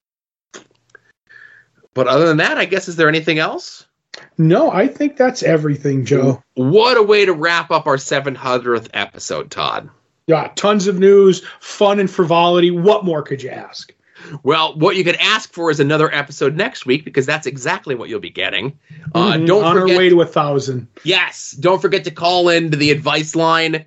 But other than that, I guess, is there anything else? No, I think that's everything, Joe. What a way to wrap up our 700th episode, Todd. Yeah, tons of news, fun and frivolity. What more could you ask? Well, what you could ask for is another episode next week, because that's exactly what you'll be getting. Don't forget, our way to 1,000. Yes. Don't forget to call in to the advice line,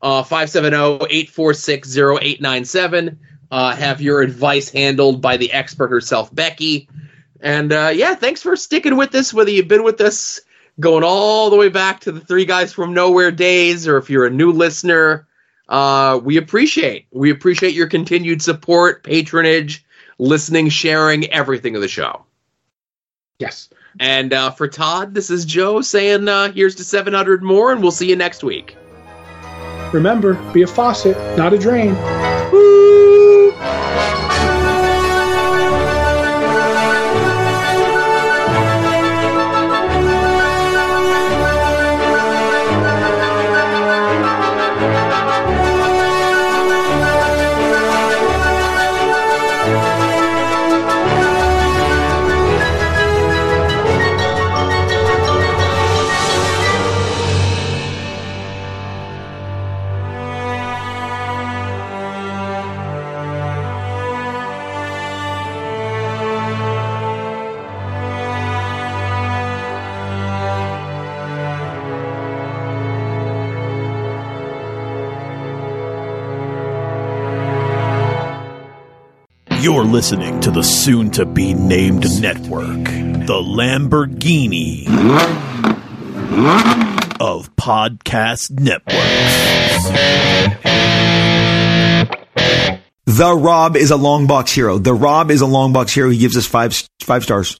570-846-0897. Have your advice handled by the expert herself, Becky. And, thanks for sticking with us, whether you've been with us going all the way back to the Three Guys from Nowhere days, or if you're a new listener. We appreciate your continued support, patronage, listening, sharing, everything of the show. Yes. And for Todd, this is Joe saying here's to 700 more, and we'll see you next week. Remember, be a faucet, not a drain. Woo! You're listening to the soon-to-be-named network, the Lamborghini of podcast networks. The Rob is a Longbox hero. The Rob is a Longbox hero. He gives us five stars.